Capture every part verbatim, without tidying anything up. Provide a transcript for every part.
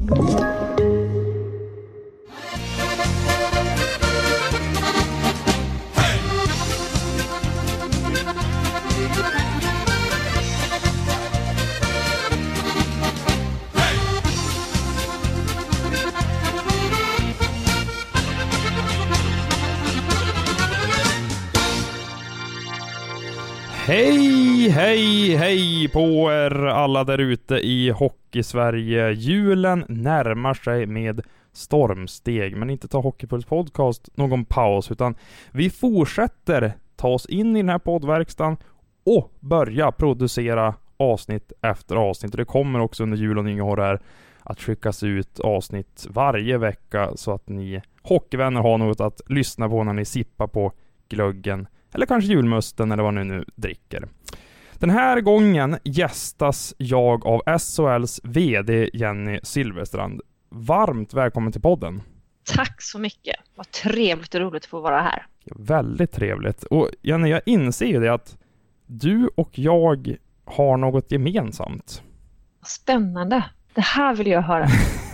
Hej, hej, hej på er alla där ute i Hockey-Sverige. Julen närmar sig med stormsteg, men inte ta Hockeypuls podcast någon paus, utan vi fortsätter ta oss in i den här poddverkstan och börja producera avsnitt efter avsnitt. Och det kommer också under jul och nyår här att skickas ut avsnitt varje vecka så att ni hockeyvänner har något att lyssna på när ni sippar på glöggen eller kanske julmusten eller vad ni nu dricker. Den här gången gästas jag av S H L:s vd Jenny Silverstrand. Varmt välkommen till podden. Tack så mycket. Vad trevligt och roligt att få vara här. Ja, väldigt trevligt. Och Jenny, jag inser ju det att du och jag har något gemensamt. Spännande. Det här vill jag höra.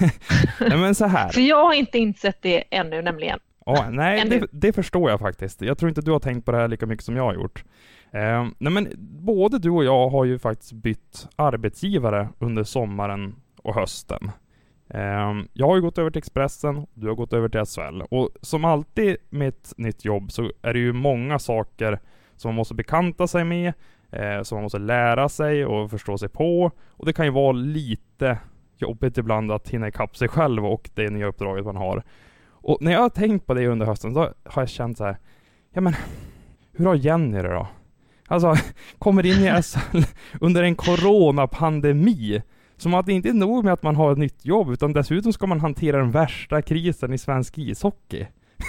Nej, men så här. För jag har inte insett det ännu nämligen. Ja, nej, det, det förstår jag faktiskt. Jag tror inte du har tänkt på det här lika mycket som jag har gjort. Eh, nej, men både du och jag har ju faktiskt bytt arbetsgivare under sommaren och hösten. Eh, jag har ju gått över till Expressen, du har gått över till S H L. Och som alltid med ett nytt jobb så är det ju många saker som man måste bekanta sig med, eh, som man måste lära sig och förstå sig på. Och det kan ju vara lite jobbigt ibland att hinna ikapp sig själv och det nya uppdraget man har. Och när jag har tänkt på det under hösten så har jag känt så här, ja men hur har Jenny det då? Alltså, kommer in i S H L under en coronapandemi. Som att det inte är nog med att man har ett nytt jobb, utan dessutom ska man hantera den värsta krisen i svensk ishockey.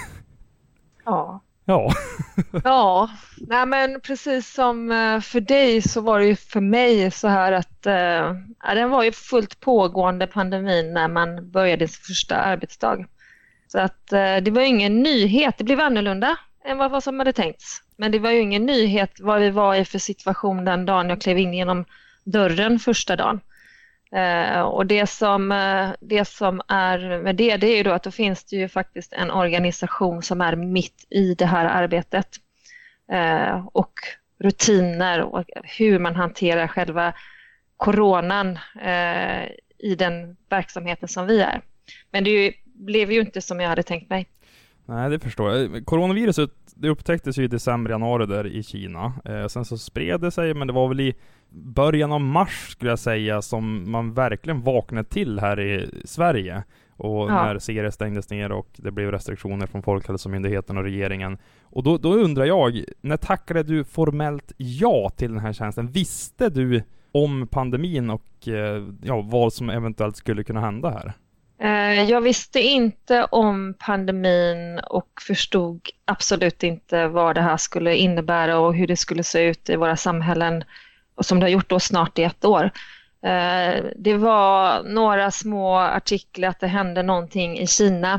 Ja. Ja. Ja, nej men precis som för dig så var det ju för mig så här att äh, den var ju fullt pågående pandemin när man började sin första arbetsdag. Så att äh, det var ju ingen nyhet, det blev annorlunda än vad, vad som hade tänkts. Men det var ju ingen nyhet vad vi var i för situation den dagen jag klev in genom dörren första dagen. Uh, och det som, uh, det som är med det, det är ju då att då finns det ju faktiskt en organisation som är mitt i det här arbetet. Uh, och rutiner och hur man hanterar själva coronan uh, i den verksamheten som vi är. Men det ju, blev ju inte som jag hade tänkt mig. Nej, det förstår jag. Coronaviruset, det upptäcktes ju i december, januari där i Kina. Eh, sen så spred det sig, men det var väl i början av mars skulle jag säga som man verkligen vaknade till här i Sverige. Och ja. När serier stängdes ner och det blev restriktioner från Folkhälsomyndigheten och regeringen. Och då, då undrar jag, när tackade du formellt ja till den här tjänsten? Visste du om pandemin och eh, ja, vad som eventuellt skulle kunna hända här? Jag visste inte om pandemin och förstod absolut inte vad det här skulle innebära och hur det skulle se ut i våra samhällen, och som det har gjort då snart i ett år. Det var några små artiklar att det hände någonting i Kina,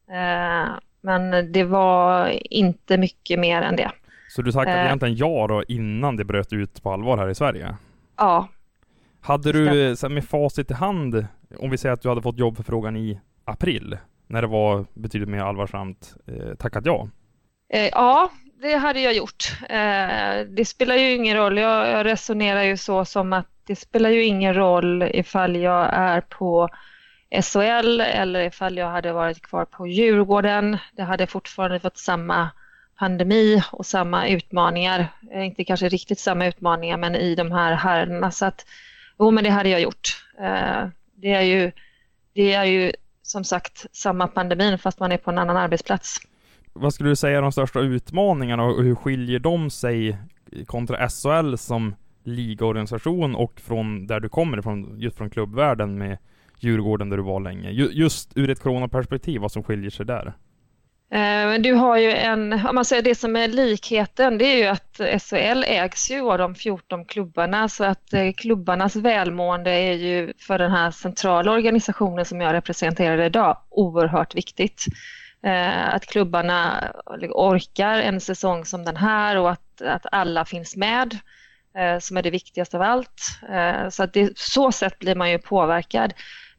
men det var inte mycket mer än det. Så du tackade uh, egentligen ja då innan det bröt ut på allvar här i Sverige? Ja. Hade du så med facit i hand, om vi säger att du hade fått jobb för frågan i april, när det var betydligt mer allvarsamt, eh, tackat ja? Eh, ja, det hade jag gjort. Eh, det spelar ju ingen roll. Jag, jag resonerar ju så som att det spelar ju ingen roll ifall jag är på S H L eller ifall jag hade varit kvar på Djurgården. Det hade fortfarande fått samma pandemi och samma utmaningar. Eh, inte kanske riktigt samma utmaningar, men i de här härdarna. Så att, jo, men det hade jag gjort. Eh, det är ju, det är ju som sagt samma pandemin fast man är på en annan arbetsplats. Vad skulle du säga är de största utmaningarna och hur skiljer de sig kontra S H L som ligaorganisation och från där du kommer ifrån, just från klubbvärlden med Djurgården där du var länge? Just ur ett coronaperspektiv, vad som skiljer sig där? Men du har ju en, om man säger det som är likheten, det är ju att S H L ägs ju av de fjorton klubbarna, så att klubbarnas välmående är ju för den här centrala organisationen som jag representerar idag oerhört viktigt. Att klubbarna orkar en säsong som den här och att, att alla finns med, som är det viktigaste av allt. Så att det, så sätt blir man ju påverkad.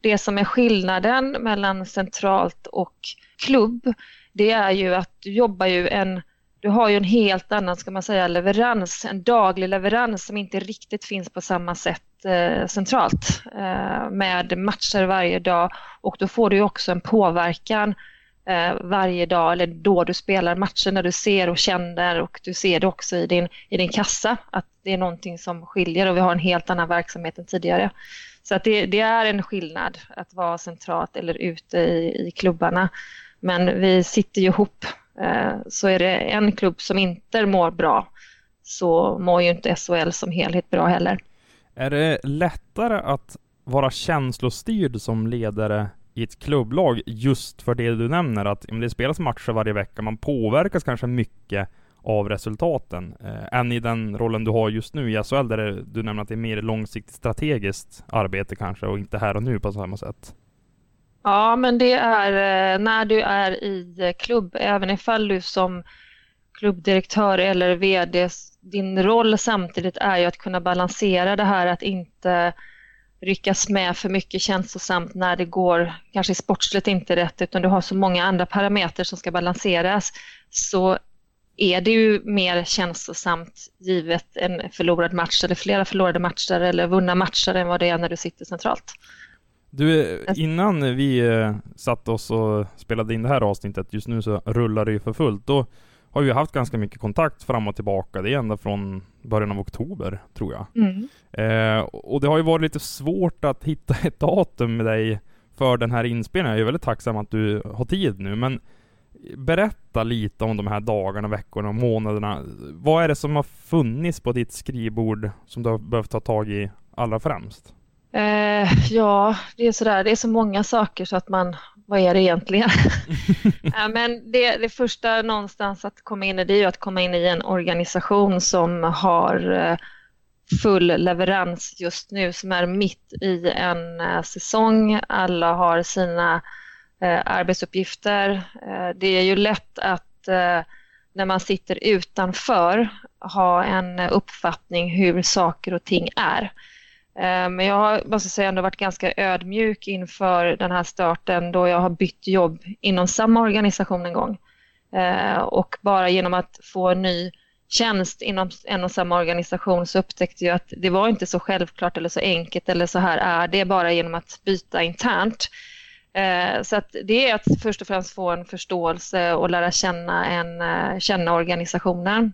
det som är skillnaden mellan centralt och klubb, det är ju att du jobbar ju en, du har ju en helt annan, ska man säga, leverans, en daglig leverans som inte riktigt finns på samma sätt eh, centralt eh, med matcher varje dag, och då får du ju också en påverkan eh, varje dag eller då du spelar matcher, när du ser och känner, och du ser det också i din, i din kassa att det är någonting som skiljer och vi har en helt annan verksamhet än tidigare. Så att det, det är en skillnad att vara centralt eller ute i, i klubbarna. Men vi sitter ju ihop. Eh, så är det en klubb som inte mår bra, så mår ju inte S H L som helhet bra heller. Är det lättare att vara känslostyrd som ledare i ett klubblag just för det du nämner, att om det spelas matcher varje vecka, man påverkas kanske mycket av resultaten eh, än i den rollen du har just nu i S H L, där det, du nämner att det är mer långsiktigt strategiskt arbete kanske och inte här och nu på samma sätt? Ja, men det är när du är i klubb, även ifall du som klubbdirektör eller vd, din roll samtidigt är ju att kunna balansera det här, att inte ryckas med för mycket känslosamt när det går kanske sportsligt inte rätt, utan du har så många andra parametrar som ska balanseras, så är det ju mer känslosamt givet en förlorad match eller flera förlorade matcher eller vunna matcher än vad det är när du sitter centralt. Du, innan vi eh, satt oss och spelade in det här avsnittet, just nu så rullar det ju för fullt, då har vi haft ganska mycket kontakt fram och tillbaka. Det är ända från början av oktober, tror jag. Mm. Eh, och det har ju varit lite svårt att hitta ett datum med dig för den här inspelningen. Jag är väldigt tacksam att du har tid nu, men berätta lite om de här dagarna, veckorna och månaderna. Vad är det som har funnits på ditt skrivbord som du har behövt ta tag i allra främst? Eh, ja, det är sådär. Det är så många saker så att man, vad är det egentligen? eh, men det, det första någonstans att komma in i, det är ju att komma in i en organisation som har eh, full leverans just nu, som är mitt i en eh, säsong. Alla har sina eh, arbetsuppgifter. Eh, det är ju lätt att eh, när man sitter utanför ha en uppfattning hur saker och ting är. Men jag måste säga ändå varit ganska ödmjuk inför den här starten, då jag har bytt jobb inom samma organisation en gång. Och bara genom att få en ny tjänst inom en och samma organisation så upptäckte jag att det var inte så självklart eller så enkelt eller så här är det, bara genom att byta internt. Så att det är att först och främst få en förståelse och lära känna, en, känna organisationen.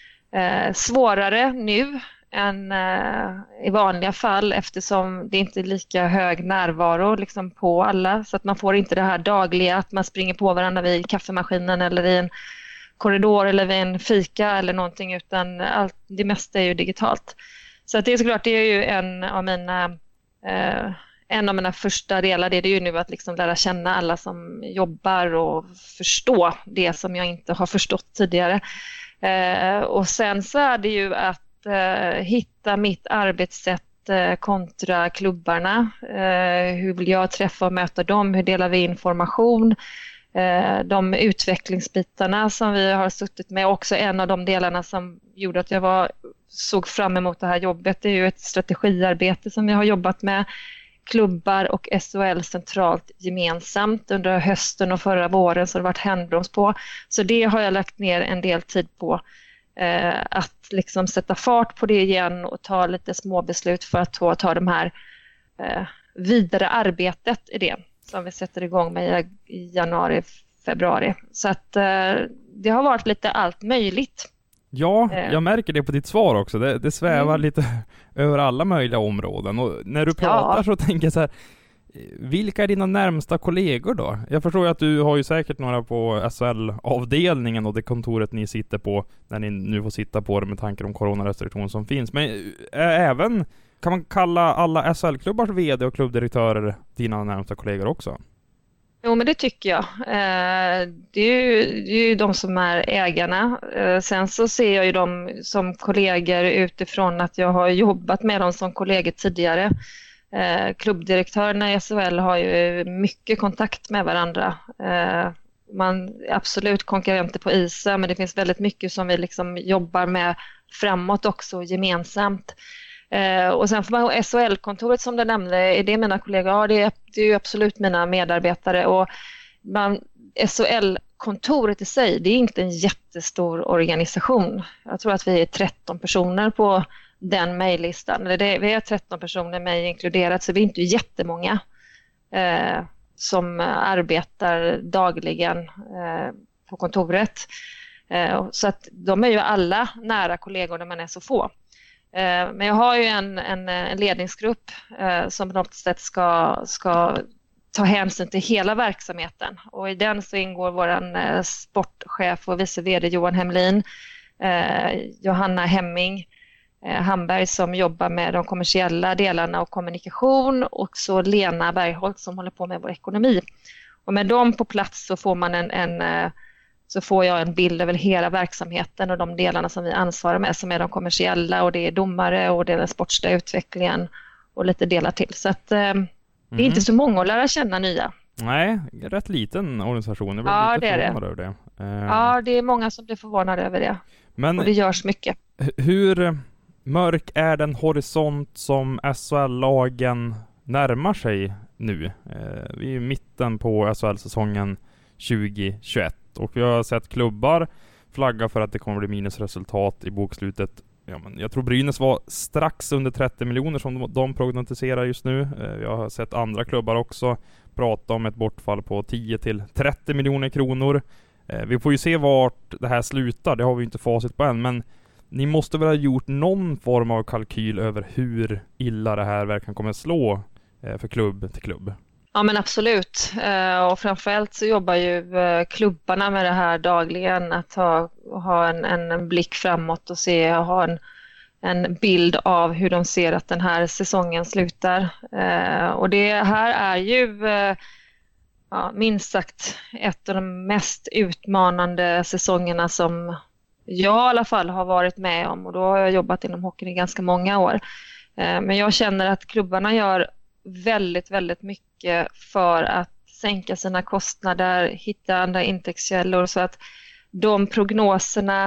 Svårare nu än uh, i vanliga fall, eftersom det inte är lika hög närvaro liksom på alla, så att man får inte det här dagliga att man springer på varandra vid kaffemaskinen eller i en korridor eller vid en fika eller någonting, utan allt, det mesta är ju digitalt. Så att det är såklart, det är ju en av mina uh, en av mina första delar, det är det ju nu att liksom lära känna alla som jobbar och förstå det som jag inte har förstått tidigare. Uh, och sen så är det ju att Uh, hitta mitt arbetssätt uh, kontra klubbarna. Uh, hur vill jag träffa och möta dem? Hur delar vi information? Uh, de utvecklingsbitarna som vi har suttit med. Också en av de delarna som gjorde att jag var, såg fram emot det här jobbet. Det är ju ett strategiarbete som vi har jobbat med klubbar och S H L centralt gemensamt under hösten och förra våren, så det har varit handbroms på. Så det har jag lagt ner en del tid på. Eh, att liksom sätta fart på det igen och ta lite små beslut för att ta, ta de här eh, vidare arbetet i det som vi sätter igång med i januari, februari. Så att eh, det har varit lite allt möjligt. Ja, jag märker det på ditt svar också. Det, det svävar mm. lite över alla möjliga områden. Och när du pratar ja. så tänker jag så här, vilka är dina närmsta kollegor då? Jag förstår ju att du har ju säkert några på S H L-avdelningen och det kontoret ni sitter på, när ni nu får sitta på det med tankar om coronarestriktioner som finns. Men även, kan man kalla alla S H L-klubbars vd och klubbdirektörer dina närmsta kollegor också? Jo, men det tycker jag. Det är ju, det är ju de som är ägarna. Sen så ser jag ju dem som kollegor utifrån att jag har jobbat med dem som kollegor tidigare. Eh, klubbdirektörerna i S H L har ju mycket kontakt med varandra. Eh, man är absolut konkurrenter på isen, men det finns väldigt mycket som vi liksom jobbar med framåt också gemensamt. Eh, och sen får man S H L-kontoret som du nämnde, är det mina kollegor? Ja, det är, det är ju absolut mina medarbetare. Och man, S H L-kontoret i sig, det är inte en jättestor organisation. Jag tror att vi är tretton personer på den mejllistan. Det, vi är tretton personer, mig inkluderat, så vi är inte jättemånga eh, som arbetar dagligen eh, på kontoret. Eh, så att de är ju alla nära kollegor när man är så få. Eh, men jag har ju en, en, en ledningsgrupp eh, som på något sätt ska, ska ta hänsyn till hela verksamheten. Och i den så ingår vår eh, sportchef och vice vd Johan Hemlin, eh, Johanna Hemming, Hamberg som jobbar med de kommersiella delarna och kommunikation, och så Lena Bergholt som håller på med vår ekonomi. Och med dem på plats så får man en, en så får jag en bild över hela verksamheten och de delarna som vi ansvarar med, som är de kommersiella, och det är domare och det är den sportsliga utvecklingen och lite delar till. Så att, eh, mm. det är inte så många att lära känna nya. Nej, rätt liten organisation. Jag ja, lite det är det. Över det. Uh, ja, det är många som blir förvånade över det. Men och det görs mycket. Hur mörk är den horisont som S H L-lagen närmar sig nu? Eh, vi är i mitten på S H L-säsongen tjugo tjugoett och vi har sett klubbar flagga för att det kommer bli minusresultat i bokslutet. Ja, men jag tror Brynäs var strax under trettio miljoner som de, de prognostiserar just nu. Eh, jag har sett andra klubbar också prata om ett bortfall på tio till trettio miljoner kronor. Eh, vi får ju se vart det här slutar, det har vi inte facit på än, men ni måste väl ha gjort någon form av kalkyl över hur illa det här verkligen kommer att slå för klubb till klubb. Ja, men absolut. Och framförallt så jobbar ju klubbarna med det här dagligen, att ha, ha en, en blick framåt och se och ha en, en bild av hur de ser att den här säsongen slutar. Och det här är ju ja, minst sagt ett av de mest utmanande säsongerna som jag i alla fall har varit med om, och då har jag jobbat inom hockeyn i ganska många år. Men jag känner att klubbarna gör väldigt, väldigt mycket för att sänka sina kostnader, hitta andra intäktskällor, så att de prognoserna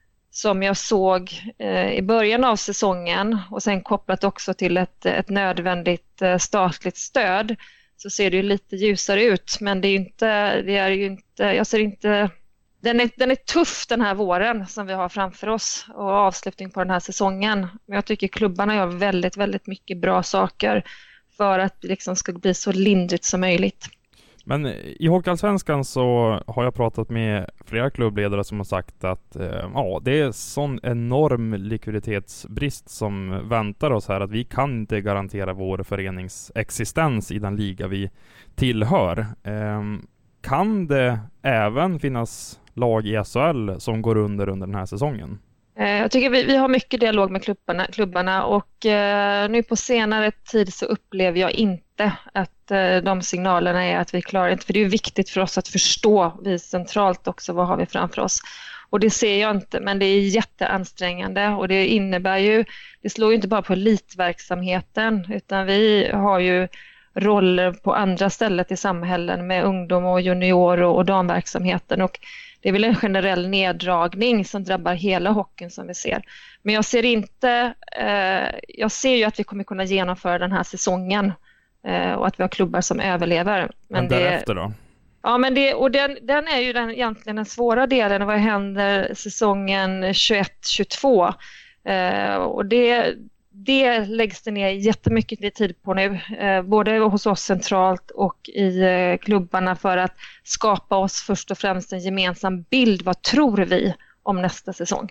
som jag såg i början av säsongen och sen kopplat också till ett, ett nödvändigt statligt stöd, så ser det ju lite ljusare ut, men det är inte, det är ju inte, jag ser inte Den är, den är tuff den här våren som vi har framför oss och avslutning på den här säsongen. Men jag tycker klubbarna gör väldigt, väldigt mycket bra saker för att det liksom ska bli så lindrigt som möjligt. Men i Hockeyallsvenskan så har jag pratat med flera klubbledare som har sagt att eh, ja, det är sån enorm likviditetsbrist som väntar oss här att vi kan inte garantera vår förenings existens i den liga vi tillhör. Eh, kan det även finnas lag i S H L som går under under den här säsongen? Jag tycker vi, vi har mycket dialog med klubbarna, klubbarna och eh, nu på senare tid så upplever jag inte att eh, de signalerna är att vi klarar inte, för det är viktigt för oss att förstå vi centralt också vad har vi framför oss. Och det ser jag inte, men det är jätteansträngande och det innebär ju, det slår ju inte bara på elitverksamheten utan vi har ju roller på andra ställen i samhällen med ungdom och junior och, och damverksamheten, och det är väl en generell neddragning som drabbar hela hockeyn som vi ser. Men jag ser inte, eh, jag ser ju att vi kommer kunna genomföra den här säsongen eh, och att vi har klubbar som överlever. Men, men därefter det, då? Ja, men det, och den, den är ju den, egentligen den svåra delen. Vad händer säsongen tjugoett tjugotvå? Eh, och det, det läggs det ner jättemycket tid på nu, eh, både hos oss centralt och i eh, klubbarna, för att skapa oss först och främst en gemensam bild. Vad tror vi om nästa säsong?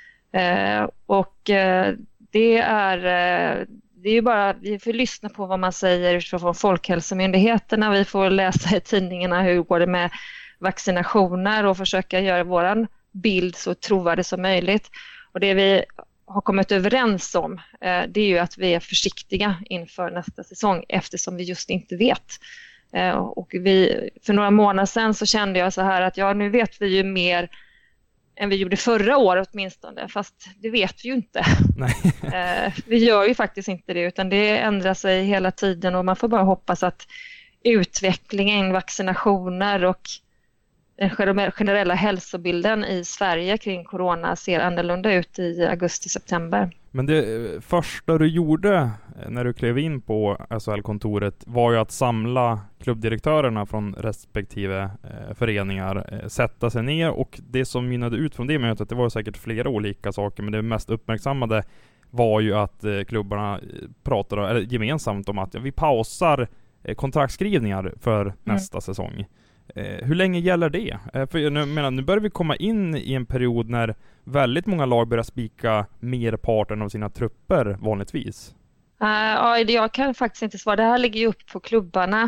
Eh, och eh, det är eh, det är ju bara, vi får lyssna på vad man säger från Folkhälsomyndigheterna, vi får läsa i tidningarna hur går det med vaccinationer och försöka göra våran bild så trovärdig som möjligt. Och det vi har kommit överens om eh, det är ju att vi är försiktiga inför nästa säsong eftersom vi just inte vet. Eh, och vi, för några månader sedan så kände jag så här att ja, nu vet vi ju mer än vi gjorde förra året åtminstone, fast det vet vi ju inte. Nej. eh, vi gör ju faktiskt inte det, utan det ändrar sig hela tiden och man får bara hoppas att utvecklingen, vaccinationer och den generella hälsobilden i Sverige kring corona ser annorlunda ut i augusti-september. Men det första du gjorde när du klev in på S H L-kontoret var ju att samla klubbdirektörerna från respektive eh, föreningar, eh, sätta sig ner, och det som mynnade ut från det mötet, det var säkert flera olika saker, men det mest uppmärksammade var ju att eh, klubbarna pratade eller, gemensamt om att ja, vi pausar eh, kontraktskrivningar för mm. nästa säsong. Eh, hur länge gäller det? Eh, för nu, menar, nu börjar vi komma in i en period när väldigt många lag börjar spika merparten av sina trupper vanligtvis. Uh, ja, jag kan faktiskt inte svara. Det här ligger ju upp på klubbarna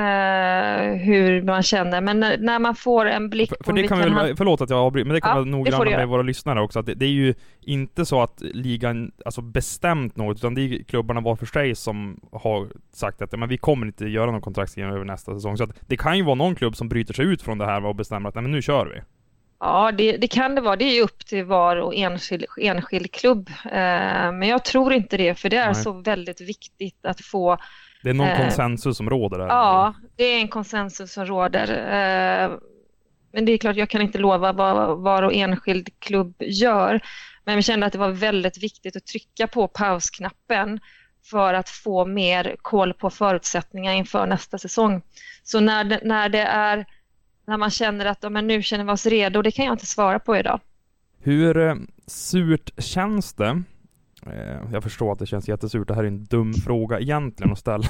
uh, hur man känner. Men när, när man får en blick för, på... För det kan väl, ha... Förlåt att jag avbryter, men det kan ja, vara noggranna med våra lyssnare också. Att det, det är ju inte så att ligan alltså bestämt något, utan det är klubbarna var för sig som har sagt att men vi kommer inte göra någon kontraktskrivning över nästa säsong. Så att det kan ju vara någon klubb som bryter sig ut från det här och bestämmer att nej, men nu kör vi. Ja, det, det kan det vara. Det är ju upp till var och enskild, enskild klubb. Eh, men jag tror inte det, för det är Nej. så väldigt viktigt att få... Det är någon eh, konsensus som råder där. Ja, det är en konsensus som råder. Eh, men det är klart, jag kan inte lova vad var och enskild klubb gör. Men jag kände att det var väldigt viktigt att trycka på pausknappen för att få mer koll på förutsättningar inför nästa säsong. Så när det, när det är... När man känner att men nu känner vi oss redo, det kan jag inte svara på idag. Hur eh, surt känns det? Eh, jag förstår att det känns jättesurt. Det här är en dum fråga egentligen att ställa.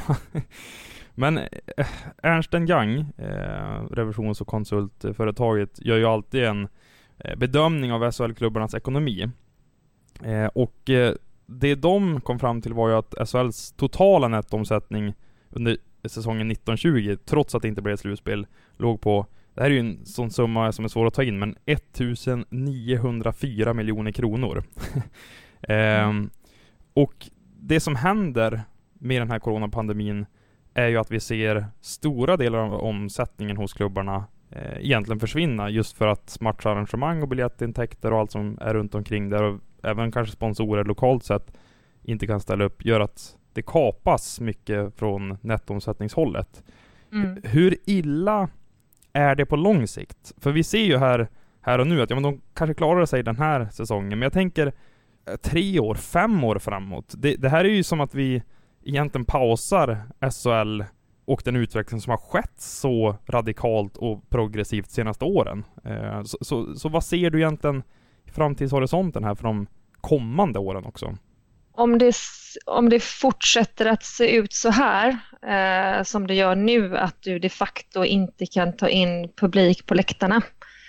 Men eh, Ernst and Young, eh, revisions- och konsultföretaget, gör ju alltid en eh, bedömning av S H L-klubbarnas ekonomi. Eh, och eh, det de kom fram till var ju att S H L:s totala nettoomsättning under säsongen nitton tjugo, trots att det inte blev ett slutspel, låg på, det här är ju en sån summa som är svår att ta in, men ettusen niohundrafyra miljoner kronor. ehm, och det som händer med den här coronapandemin är ju att vi ser stora delar av omsättningen hos klubbarna eh, egentligen försvinna, just för att matcharrangemang och biljettintäkter och allt som är runt omkring där, och även kanske sponsorer lokalt sett inte kan ställa upp, gör att det kapas mycket från nettoomsättningshållet. Mm. Hur illa är det på lång sikt? För vi ser ju här, här och nu att ja, men de kanske klarar sig den här säsongen. Men jag tänker tre år, fem år framåt. Det, det här är ju som att vi egentligen pausar S H L och den utveckling som har skett så radikalt och progressivt de senaste åren. Eh, så, så, så vad ser du egentligen i framtidshorisonten här för de kommande åren också? Om det, om det fortsätter att se ut så här eh, som det gör nu, att du de facto inte kan ta in publik på läktarna,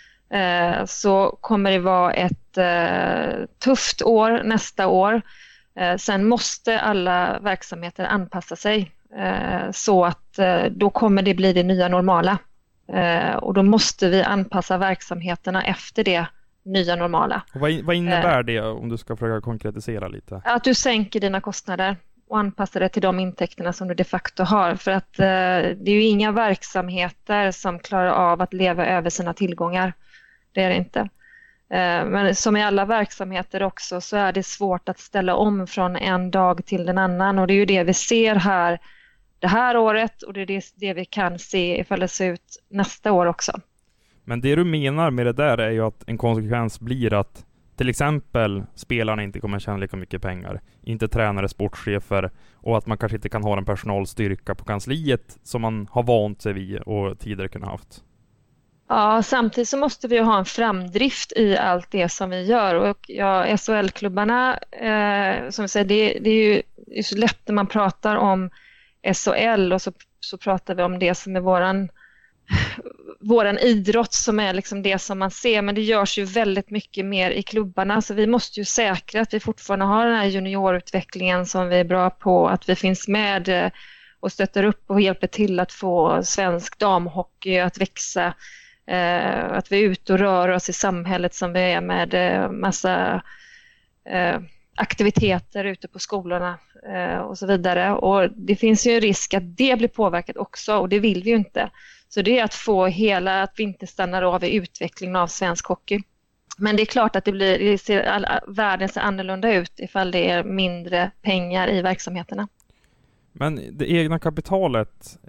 eh, så kommer det vara ett eh, tufft år nästa år. Eh, sen måste alla verksamheter anpassa sig eh, så att eh, då kommer det bli det nya normala. Eh, och då måste vi anpassa verksamheterna efter det nya normala. Och vad, vad innebär det, om du ska försöka konkretisera lite? Att du sänker dina kostnader och anpassar det till de intäkterna som du de facto har. För att eh, det är ju inga verksamheter som klarar av att leva över sina tillgångar. Det är det inte. Eh, men som i alla verksamheter också, så är det svårt att ställa om från en dag till den annan. Och det är ju det vi ser här det här året, och det är det, det vi kan se ifall det ser ut nästa år också. Men det du menar med det där är ju att en konsekvens blir att till exempel spelarna inte kommer tjäna lika mycket pengar, inte tränare, sportchefer, och att man kanske inte kan ha en personalstyrka på kansliet som man har vant sig vid och tidigare kunnat haft. Ja, samtidigt så måste vi ha en framdrift i allt det som vi gör. Och ja, S H L-klubbarna, eh, som vi säger, det, det är ju det är så lätt när man pratar om S H L, och så, så pratar vi om det som är våran våran idrott, som är liksom det som man ser, men det görs ju väldigt mycket mer i klubbarna, så vi måste ju säkra att vi fortfarande har den här juniorutvecklingen som vi är bra på, att vi finns med och stöttar upp och hjälper till att få svensk damhockey att växa, att vi är ute och rör oss i samhället som vi är, med massa aktiviteter ute på skolorna och så vidare, och det finns ju en risk att det blir påverkat också, och det vill vi ju inte. Så det är att få hela, att vi inte stannar av i utvecklingen av svensk hockey. Men det är klart att det blir, det ser, all, världen ser annorlunda ut ifall det är mindre pengar i verksamheterna. Men det egna kapitalet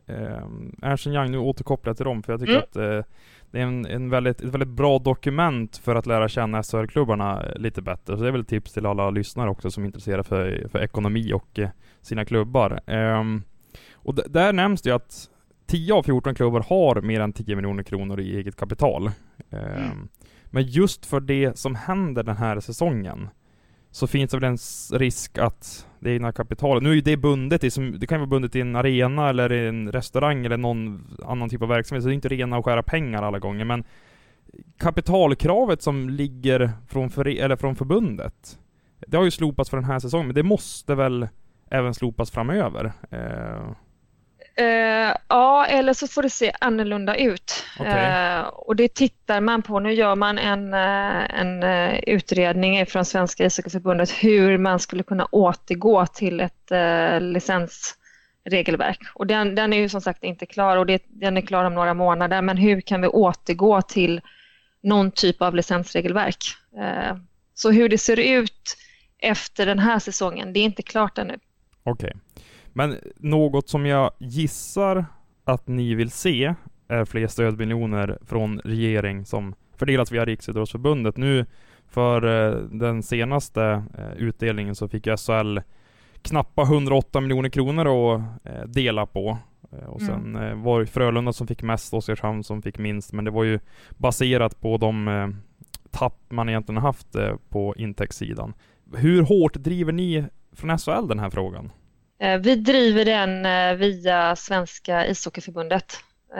eh, Ernst and Young, nu återkopplar jag till dem, för jag tycker Mm. att eh, det är en, en väldigt, ett väldigt bra dokument för att lära känna S H L-klubbarna lite bättre. Så det är väl ett tips till alla lyssnare också som är intresserade för, för ekonomi och eh, sina klubbar. Eh, och d- där nämns det ju att tio av fjorton klubbar har mer än tio miljoner kronor i eget kapital. Eh, Mm. Men just för det som händer den här säsongen så finns det väl en s- risk att det egna kapitalet, nu är ju det bundet i, som, det kan vara bundet i en arena eller i en restaurang eller någon annan typ av verksamhet, så det är inte rena och skära pengar alla gånger, men kapitalkravet som ligger från, för, eller från förbundet, det har ju slopats för den här säsongen, men det måste väl även slopas framöver. Eh, Eh, ja, eller så får det se annorlunda ut. Okej. Eh, och det tittar man på. Nu gör man en, eh, en eh, utredning från Svenska ishockeyförbundet hur man skulle kunna återgå till ett eh, licensregelverk. Och den, den är ju som sagt inte klar, och det, den är klar om några månader. Men hur kan vi återgå till någon typ av licensregelverk? Eh, så hur det ser ut efter den här säsongen, det är inte klart ännu. Okej. Men något som jag gissar att ni vill se är fler stödmiljoner från regering som fördelas via Riksidrottsförbundet. Nu för eh, den senaste eh, utdelningen så fick S H L knappa hundraåtta miljoner kronor att eh, dela på. Eh, och sen eh, var det Frölunda som fick mest, Oskarshamn som fick minst. Men det var ju baserat på de eh, tapp man egentligen har haft eh, på intäktssidan. Hur hårt driver ni från S H L den här frågan? Vi driver den via Svenska ishockeyförbundet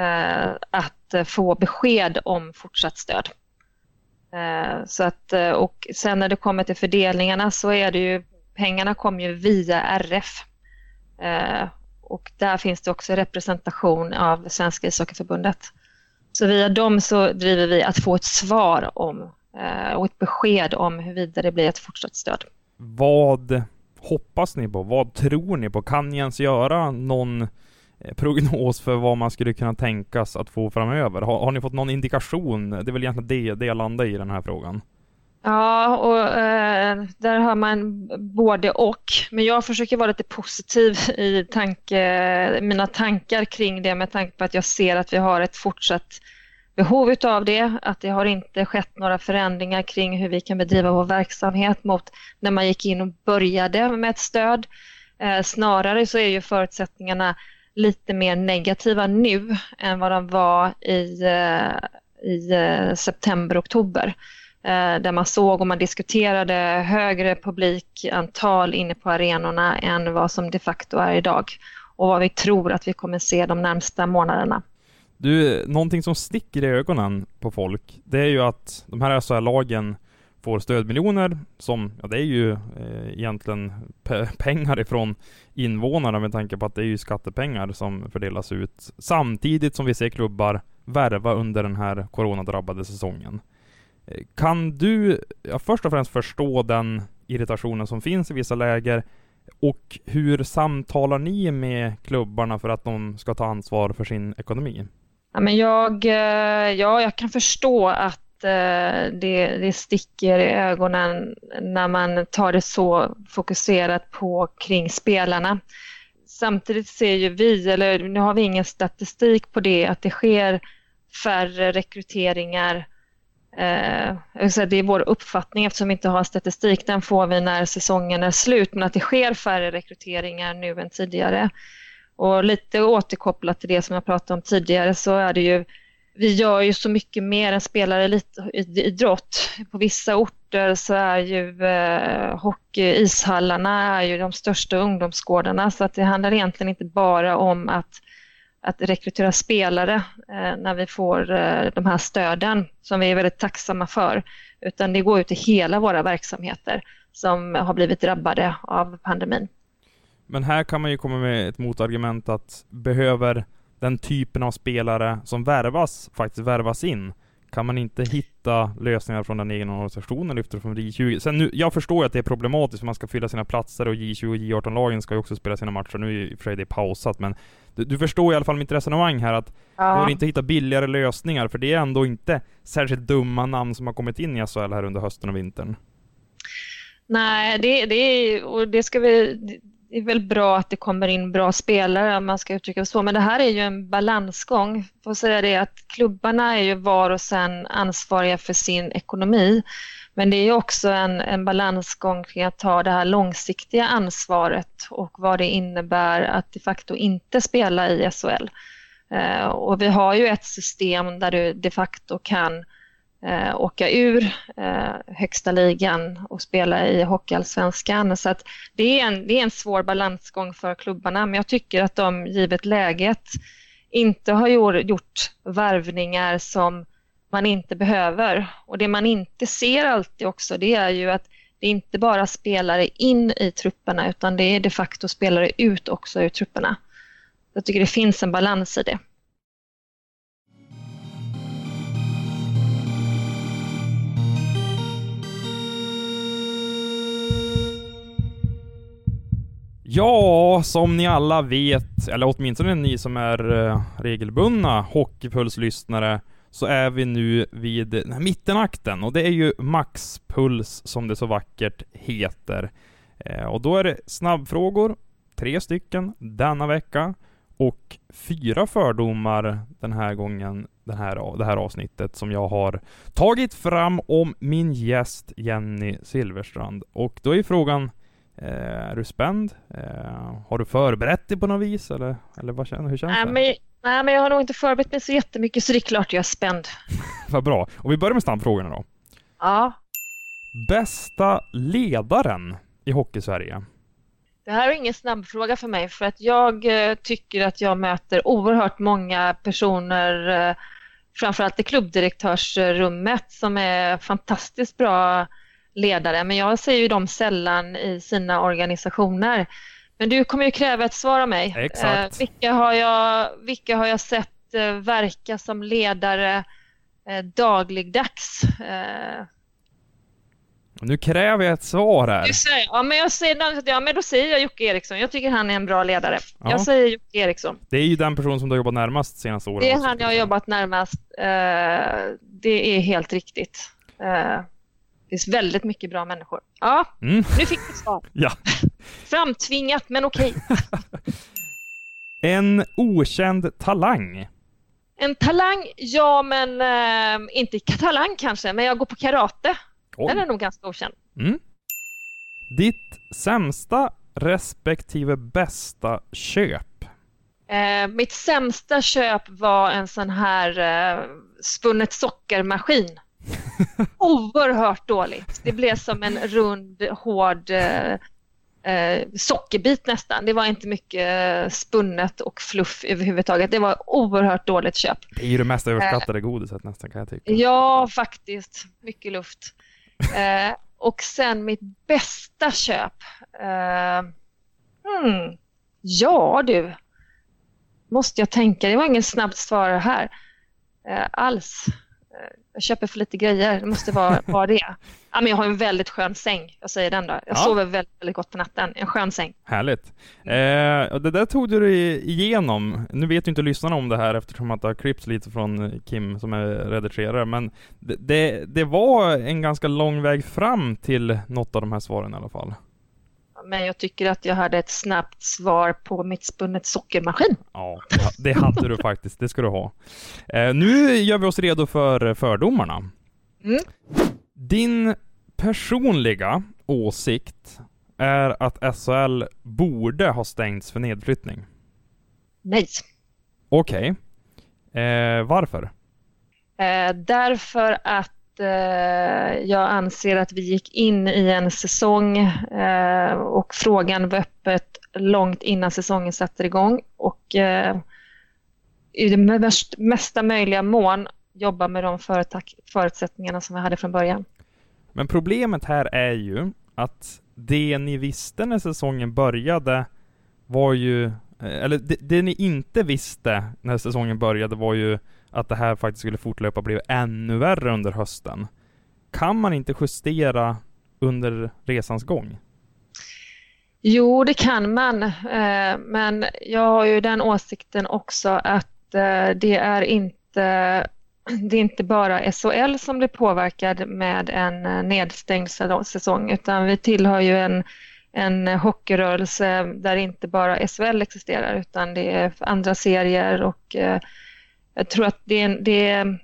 att få besked om fortsatt stöd. Så att, och sen när det kommer till fördelningarna så är det ju, pengarna kommer ju via R F. Och där finns det också representation av Svenska ishockeyförbundet. Så via dem så driver vi att få ett svar om och ett besked om huruvida det blir ett fortsatt stöd. Vad hoppas ni på? Vad tror ni på? Kan ni ens göra någon prognos för vad man skulle kunna tänkas att få framöver? Har, har ni fått någon indikation? Det är väl egentligen det, det jag landar i den här frågan. Ja, och eh, där har man både och. Men jag försöker vara lite positiv i tanke, mina tankar kring det, med tanke på att jag ser att vi har ett fortsatt behov utav det, att det har inte skett några förändringar kring hur vi kan bedriva vår verksamhet mot när man gick in och började med ett stöd. Eh, snarare så är ju förutsättningarna lite mer negativa nu än vad de var i, eh, i eh, september, oktober. Eh, där man såg och man diskuterade högre publikantal inne på arenorna än vad som de facto är idag. Och vad vi tror att vi kommer se de närmsta månaderna. Du, någonting som sticker i ögonen på folk, det är ju att de här S H L-lagen får stödmiljoner som, ja det är ju eh, egentligen pe- pengar ifrån invånarna, med tanke på att det är ju skattepengar som fördelas ut, samtidigt som vi ser klubbar värva under den här coronadrabbade säsongen. Eh, kan du ja, först och främst förstå den irritationen som finns i vissa läger, och hur samtalar ni med klubbarna för att de ska ta ansvar för sin ekonomi? Ja, men jag, ja, jag kan förstå att det, det sticker i ögonen när man tar det så fokuserat på kring spelarna. Samtidigt ser ju vi, eller nu har vi ingen statistik på det, att det sker färre rekryteringar. Eh, det är vår uppfattning eftersom vi inte har statistik. Den får vi när säsongen är slut, men att det sker färre rekryteringar nu än tidigare. Och lite återkopplat till det som jag pratade om tidigare, så är det ju, vi gör ju så mycket mer än spelare elitidrott. På vissa orter så är ju eh, hockey, ishallarna är ju de största ungdomsgårdarna, så att det handlar egentligen inte bara om att, att rekrytera spelare eh, när vi får eh, de här stöden som vi är väldigt tacksamma för, utan det går ut i hela våra verksamheter som har blivit drabbade av pandemin. Men här kan man ju komma med ett motargument att behöver den typen av spelare som värvas faktiskt värvas in, kan man inte hitta lösningar från den egna organisationen lyfter från J tjugo. Sen nu, jag förstår ju att det är problematiskt för man ska fylla sina platser och J tjugo och J arton-lagen ska ju också spela sina matcher. Nu är i och för sig det pausat, men du, du förstår i alla fall mitt resonemang här att ja. Det går inte att hitta billigare lösningar, för det är ändå inte särskilt dumma namn som har kommit in i S H L här under hösten och vintern. Nej, det, det, och det ska vi... det är väl bra att det kommer in bra spelare om man ska uttrycka det så. Men det här är ju en balansgång. För att säga det att klubbarna är ju var och sen ansvariga för sin ekonomi. Men det är ju också en, en balansgång kring att ta det här långsiktiga ansvaret och vad det innebär att de facto inte spela i S H L. Eh, och vi har ju ett system där du de facto kan eh, åka ur eh, högsta ligan och spela i Hockeyallsvenskan. Så att det är, en, det är en svår balansgång för klubbarna, men jag tycker att de givet läget inte har gjort värvningar som man inte behöver. Och det man inte ser alltid också, det är ju att det inte bara spelare in i trupperna utan det är de facto spelare ut också ur trupperna. Jag tycker det finns en balans i det. Ja, som ni alla vet, eller åtminstone ni som är uh, regelbundna Hockeypuls-lyssnare, så är vi nu vid den här mittenakten och det är ju maxpuls som det så vackert heter. Eh, och då är det snabbfrågor, tre stycken denna vecka och fyra fördomar den här gången, den här, det här avsnittet som jag har tagit fram om min gäst Jenny Silverstrand. Och då är frågan, eh, är du spänd? Eh, har du förberett dig på något vis? Eller, eller vad känner, hur känns Nej, det? men, nej, men jag har nog inte förberett mig så jättemycket så det är klart jag är spänd. Vad bra. Och vi börjar med snabbfrågorna då. Ja. Bästa ledaren i Hockey-Sverige? Det här är ingen snabbfråga för mig för att jag eh, tycker att jag möter oerhört många personer eh, framförallt i klubbdirektörsrummet som är fantastiskt bra ledare, men jag ser ju dem sällan i sina organisationer. Men du kommer ju kräva ett svar av mig. Exakt. Eh, vilka, har jag, vilka har jag sett eh, verka som ledare eh, dagligdags? Eh, Nu kräver jag ett svar här. Du säger, ja, men jag säger, ja, men då säger jag Jocke Eriksson. Jag tycker han är en bra ledare. Ja. Jag säger Jocke Eriksson. Det är ju den person som du har jobbat närmast senaste åren. Det är också. han jag har jobbat närmast. Eh, det är helt riktigt. Eh, det finns väldigt mycket bra människor. Ja, Mm. nu fick du svar. Ja. Framtvingat, men okej. En okänd talang. En talang, ja men eh, inte talang kanske, men jag går på karate. Oj. Den är nog ganska okänd. Mm. Ditt sämsta respektive bästa köp. Eh, mitt sämsta köp var en sån här eh, spunnet sockermaskin. Oerhört dåligt. Det blev som en rund, hård eh, eh, sockerbit nästan. Det var inte mycket spunnet och fluff överhuvudtaget. Det var oerhört dåligt köp. Det är ju det mest överskattade eh. godiset nästan, kan jag tycka. Ja, faktiskt. Mycket luft. Eh, och sen mitt bästa köp. Eh, hmm, ja du. Måste jag tänka. Det var ingen snabbt svar här. Eh, alls. Eh, jag köper för lite grejer. Det måste vara, vara det. Ja, men jag har en väldigt skön säng. Jag säger den då. Jag ja. sover väldigt, väldigt gott på natten. En skön säng. Härligt. Eh, och det där tog du igenom. Nu vet ju inte lyssnarna om det här eftersom att det har klippts lite från Kim som är redigerare. Men det, det, det var en ganska lång väg fram till något av de här svaren i alla fall. Men jag tycker att jag hade ett snabbt svar på mitt spunnet sockermaskin. Ja, det hade du faktiskt. Det ska du ha. Eh, nu gör vi oss redo för fördomarna. Mm. Din personliga åsikt är att S H L borde ha stängts för nedflyttning. Nej. Okej. Okay. Eh, varför? Eh, därför att eh, jag anser att vi gick in i en säsong eh, och frågan var öppet långt innan säsongen satte igång. Och eh, i det mest, mesta möjliga mån jobba med de företag, förutsättningarna som vi hade från början. Men problemet här är ju att det ni visste när säsongen började var ju, eller det, det ni inte visste när säsongen började var ju att det här faktiskt skulle fortlöpa bli ännu värre under hösten. Kan man inte justera under resans gång? Jo, det kan man. Men jag har ju den åsikten också att det är inte det är inte bara S H L som blir påverkad med en nedstängd säsong utan vi tillhör ju en, en hockeyrörelse där inte bara S H L existerar utan det är andra serier och eh, jag tror att det är, det är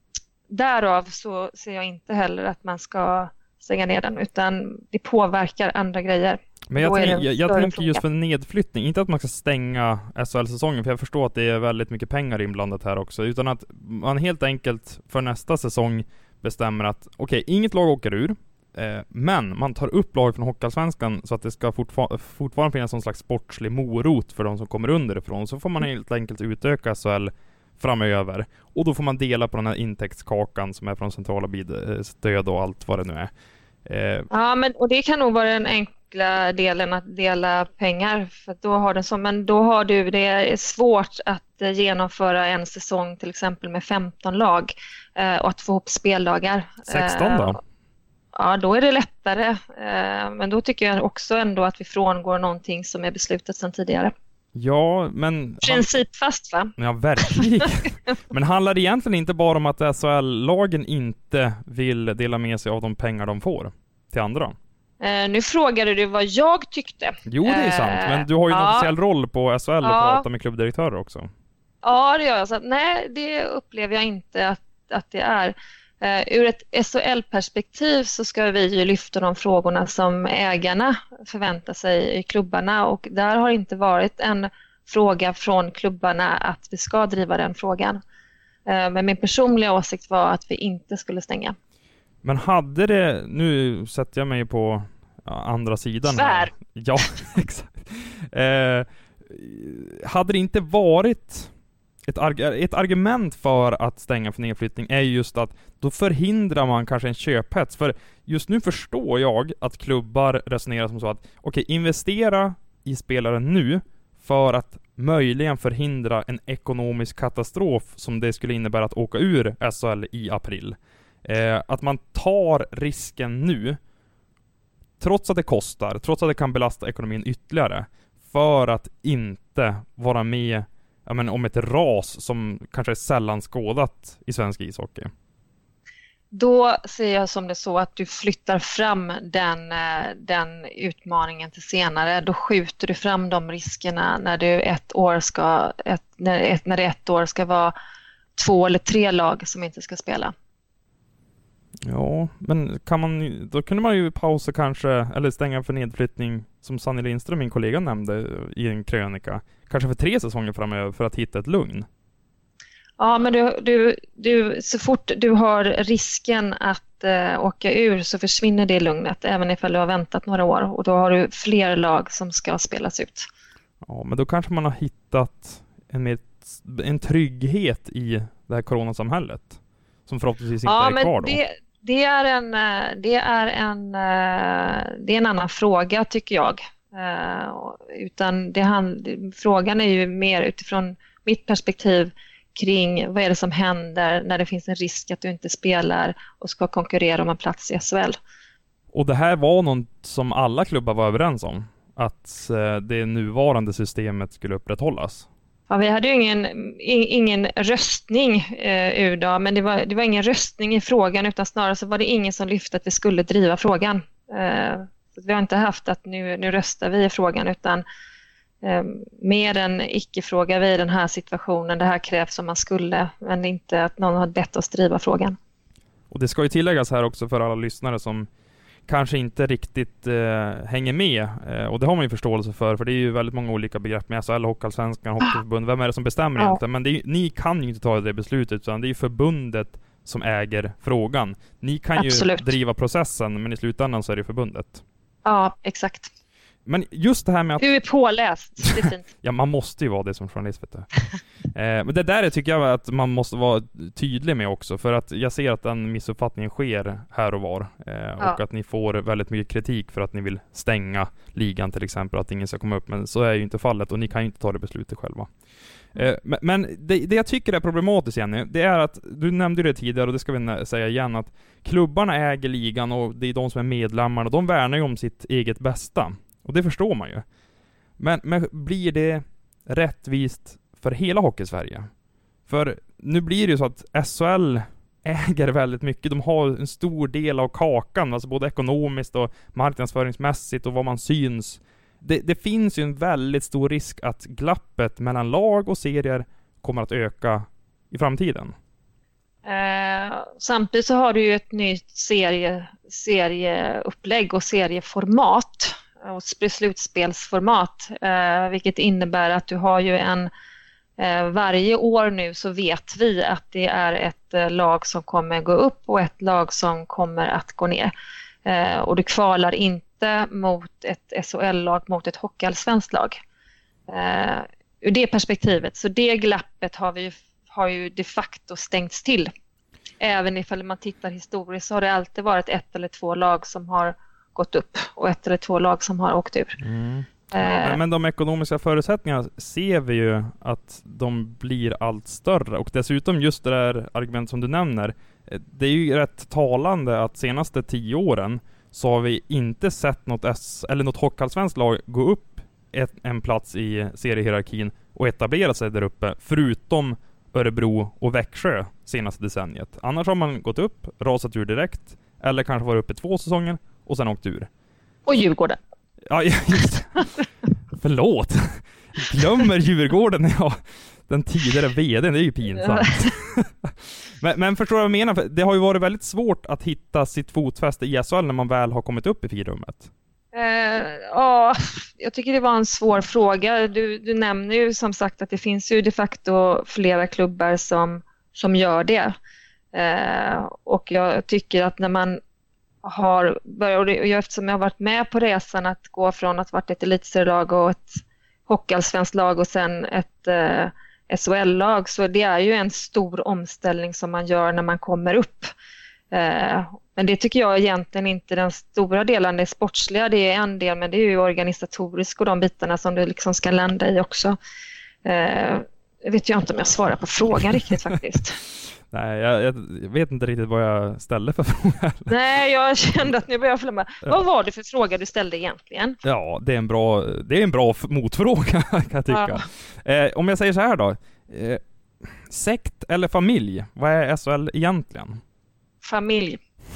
därav så ser jag inte heller att man ska stänga ner den utan det påverkar andra grejer. Men jag, tänk, jag, jag tänker just för nedflyttning, inte att man ska stänga S H L-säsongen, för jag förstår att det är väldigt mycket pengar inblandat här också, utan att man helt enkelt för nästa säsong bestämmer att okej, okay, inget lag åker ur, eh, men man tar upp lag från Hockeyallsvenskan så att det ska fortfar- fortfarande finnas någon slags sportslig morot för de som kommer underifrån, så får man helt enkelt utöka S H L framöver, och då får man dela på den här intäktskakan som är från centrala bidstöd och allt vad det nu är. Eh, ja, men och det kan nog vara den enkla delen att dela pengar, för att då har det så, men då har du, det är svårt att eh, genomföra en säsong till exempel med femton lag eh, och att få ihop speldagar. sexton då? Eh, ja, då är det lättare, eh, men då tycker jag också ändå att vi frångår någonting som är beslutat sedan tidigare. Ja, men... Principfast, va? Ja, verkligen. Men handlar det egentligen inte bara om att S H L-lagen inte vill dela med sig av de pengar de får till andra? Eh, nu frågade du vad jag tyckte. Jo, det är sant. Men du har ju en ja. officiell roll på S H L och ja. prata med klubbdirektörer också. Ja, det gör jag. Så att, nej, det upplever jag inte att, att det är. Uh, ur ett S H L-perspektiv så ska vi ju lyfta de frågorna som ägarna förväntar sig i klubbarna, och där har inte varit en fråga från klubbarna att vi ska driva den frågan. Uh, men min personliga åsikt var att vi inte skulle stänga. Men hade det, nu sätter jag mig på ja, andra sidan Svär. här. Ja, exakt. Uh, hade det inte varit... Ett, arg- ett argument för att stänga för nedflyttning är just att då förhindrar man kanske en köphets. För just nu förstår jag att klubbar resonerar som så att okej, okay, investera i spelare nu för att möjligen förhindra en ekonomisk katastrof som det skulle innebära att åka ur S H L i april. Eh, att man tar risken nu, trots att det kostar, trots att det kan belasta ekonomin ytterligare, för att inte vara med ja, men om ett ras som kanske är sällan skådat i svensk ishockey. Då ser jag som det så att du flyttar fram den, den utmaningen till senare. Då skjuter du fram de riskerna när du ett år ska ett, när, ett, när det ett år ska vara två eller tre lag som inte ska spela. Ja, men kan man, då kunde man ju pausa kanske, eller stänga för nedflyttning, som Sanny Lindström, min kollega, nämnde i en krönika. Kanske för tre säsonger framöver för att hitta ett lugn. Ja, men du, du, du, så fort du har risken att äh, åka ur så försvinner det lugnet, även ifall du har väntat några år. Och då har du fler lag som ska spelas ut. Ja, men då kanske man har hittat en, mer, en trygghet i det här coronasamhället. Som förhoppningsvis inte ja, är kvar då. Det, det, är en, det, är en, det är en annan fråga tycker jag. Uh, utan det hand, frågan är ju mer utifrån mitt perspektiv kring vad är det som händer när det finns en risk att du inte spelar och ska konkurrera om en plats i S H L. Och det här var något som alla klubbar var överens om, att uh, det nuvarande systemet skulle upprätthållas. Ja, vi hade ju ingen, ingen röstning uh, ur då, men det var, det var ingen röstning i frågan, utan snarare så var det ingen som lyfte att vi skulle driva frågan. Uh, Vi har inte haft att nu, nu röstar vi i frågan, utan eh, mer en icke-fråga vi i den här situationen. Det här krävs som man skulle, men inte att någon har bett oss driva frågan. Och det ska ju tilläggas här också för alla lyssnare som kanske inte riktigt eh, hänger med. Eh, och det har man ju förståelse för, för det är ju väldigt många olika begrepp med S H L, Hockeyallsvenskan, Hockeyförbund. Vem är det som bestämmer ja. egentligen? Men det är, ni kan ju inte ta det beslutet, utan det är ju förbundet som äger frågan. Ni kan Absolut. ju driva processen, men i slutändan så är det förbundet. Ja, exakt. Men just det här med att... Du är påläst, det är fint. Ja, man måste ju vara det som journalist, vet du. eh, men det där tycker jag att man måste vara tydlig med också, för att jag ser att den missuppfattningen sker här och var. Eh, ja. Och att ni får väldigt mycket kritik för att ni vill stänga ligan till exempel, att ingen ska komma upp, men så är ju inte fallet och ni kan ju inte ta det beslutet själva. Eh, men men det, det jag tycker är problematiskt, Jenny, det är att, du nämnde det tidigare och det ska vi säga igen, att klubbarna äger ligan och det är de som är medlemmar och de värnar ju om sitt eget bästa. Och det förstår man ju. Men, men blir det rättvist för hela Hockey-Sverige? För nu blir det ju så att S H L äger väldigt mycket. De har en stor del av kakan, alltså både ekonomiskt och marknadsföringsmässigt och vad man syns. Det, det finns ju en väldigt stor risk att glappet mellan lag och serier kommer att öka i framtiden. Eh, samtidigt så har du ju ett nytt serie, serieupplägg och serieformat och slutspelsformat, eh, vilket innebär att du har ju en eh, varje år nu så vet vi att det är ett eh, lag som kommer gå upp och ett lag som kommer att gå ner. Eh, och du kvalar inte mot ett S H L-lag mot ett hockeyallsvenskt lag. Eh, ur det perspektivet, så det glappet har vi har ju de facto stängts till. Även ifall man tittar historiskt så har det alltid varit ett eller två lag som har gått upp och ett eller två lag som har åkt ur. Mm. Eh. Men de ekonomiska förutsättningarna ser vi ju att de blir allt större, och dessutom just det där argument som du nämner, det är ju rätt talande att senaste tio åren så har vi inte sett något S eller något hockeyallsvenskt lag gå upp ett, en plats i seriehierarkin och etablera sig där uppe, förutom Örebro och Växjö senaste decenniet. Annars har man gått upp, rasat ur direkt, eller kanske varit uppe två säsonger och sen åkt ur. Och Djurgården. Ja, just. Förlåt. Glömmer Djurgården, ja. Den tidigare vdn, det är ju pinsamt. men, men förstår du vad jag menar? För det har ju varit väldigt svårt att hitta sitt fotfäste i S H L när man väl har kommit upp i finrummet. Uh, ja, jag tycker det var en svår fråga. Du, du nämner ju som sagt att det finns ju de facto flera klubbar som, som gör det. Uh, och jag tycker att när man har börjat, och eftersom jag har varit med på resan att gå från att varit ett elitserielag och ett hockeyallsvenskt lag och sen ett uh, S H L-lag, så det är ju en stor omställning som man gör när man kommer upp. Uh, men det tycker jag egentligen inte den stora delen. Det sportsliga, det är en del, men det är ju organisatoriskt och de bitarna som du liksom ska landa i också. Uh, jag vet ju inte om jag svarar på frågan riktigt faktiskt. Nej, jag, jag vet inte riktigt vad jag ställde för fråga. Nej, jag kände att nu börjar jag flamma. Ja. Vad var det för fråga du ställde egentligen? Ja, det är en bra, det är en bra motfråga kan jag tycka. Ja. Eh, om jag säger så här då. Eh, sekt eller familj? Vad är S H L egentligen? Familj.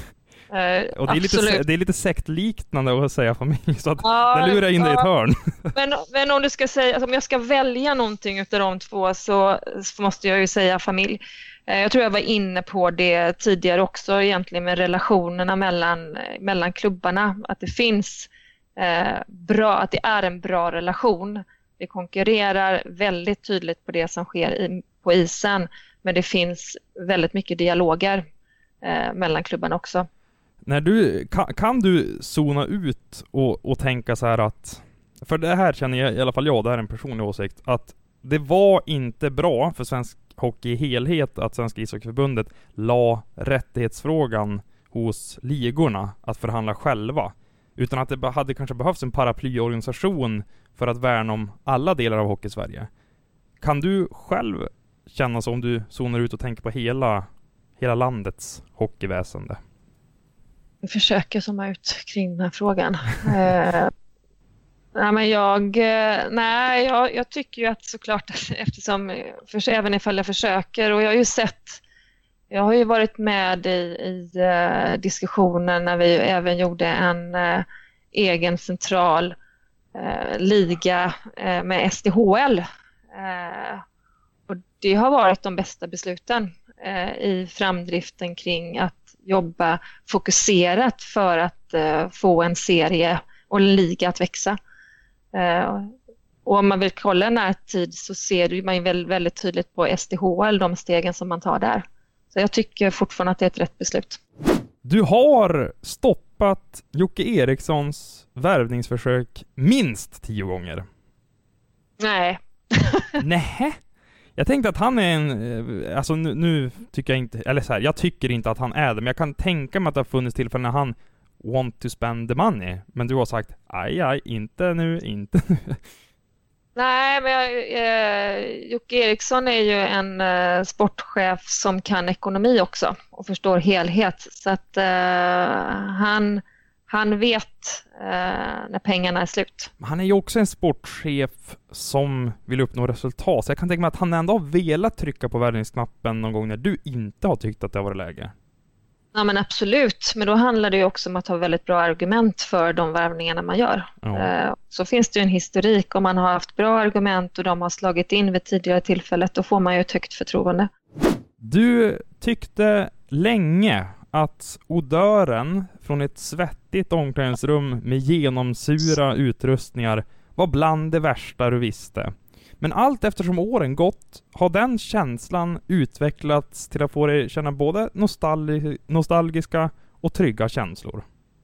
Uh, och det är, lite, det är lite sektliknande att säga familj, så att ja, det lurar in ja. dig i ett hörn. men, men om du ska säga, alltså om jag ska välja någonting utav de två så, så måste jag ju säga familj. Uh, jag tror jag var inne på det tidigare också egentligen med relationerna mellan, mellan klubbarna. Att det finns uh, bra, att det är en bra relation. Vi konkurrerar väldigt tydligt på det som sker i, på isen, men det finns väldigt mycket dialoger uh, mellan klubbarna också. När du, kan, kan du zona ut och, och tänka så här att, för det här känner jag, i alla fall jag, det här är en personlig åsikt, att det var inte bra för svensk hockey i helhet att Svenska ishockeyförbundet la rättighetsfrågan hos ligorna att förhandla själva, utan att det hade kanske behövts en paraplyorganisation för att värna om alla delar av hockey i Sverige. Kan du själv känna så om du zonar ut och tänker på hela, hela landets hockeyväsende? Jag försöker zooma ut kring den här frågan. eh, nej, men jag, nej, jag, jag tycker ju att såklart, eftersom, för, även ifall jag försöker, och jag har ju sett, jag har ju varit med i, i uh, diskussionen när vi även gjorde en uh, egen central uh, liga uh, med S D H L. Uh, och det har varit de bästa besluten uh, i framdriften kring att jobba fokuserat för att uh, få en serie och en liga att växa. Uh, och om man vill kolla närtid så ser man ju väldigt, väldigt tydligt på S D H L de stegen som man tar där. Så jag tycker fortfarande att det är ett rätt beslut. Du har stoppat Jocke Erikssons värvningsförsök minst tio gånger. Nej. Nej. Jag tänkte att han är en, alltså nu, nu tycker jag inte, eller så här, jag tycker inte att han är det, men jag kan tänka mig att det har funnits tillfällen när han want to spend the money, men du har sagt, aj, aj, inte nu, inte nu. Nej, men jag, eh, Jocke Eriksson är ju en eh, sportchef som kan ekonomi också och förstår helhet, så att eh, han han vet eh, när pengarna är slut. Han är ju också en sportchef som vill uppnå resultat. Så jag kan tänka mig att han ändå har velat trycka på värvningsknappen någon gång när du inte har tyckt att det har varit läge. Ja, men absolut. Men då handlar det ju också om att ha väldigt bra argument för de värvningarna man gör. Ja. Eh, så finns det ju en historik. Om man har haft bra argument och de har slagit in vid tidigare tillfället, då får man ju ett högt förtroende. Du tyckte länge att odören från ett svettigt omklädningsrum med genomsura utrustningar var bland det värsta du visste. Men allt eftersom åren gått har den känslan utvecklats till att få dig känna både nostalgi- nostalgiska och trygga känslor.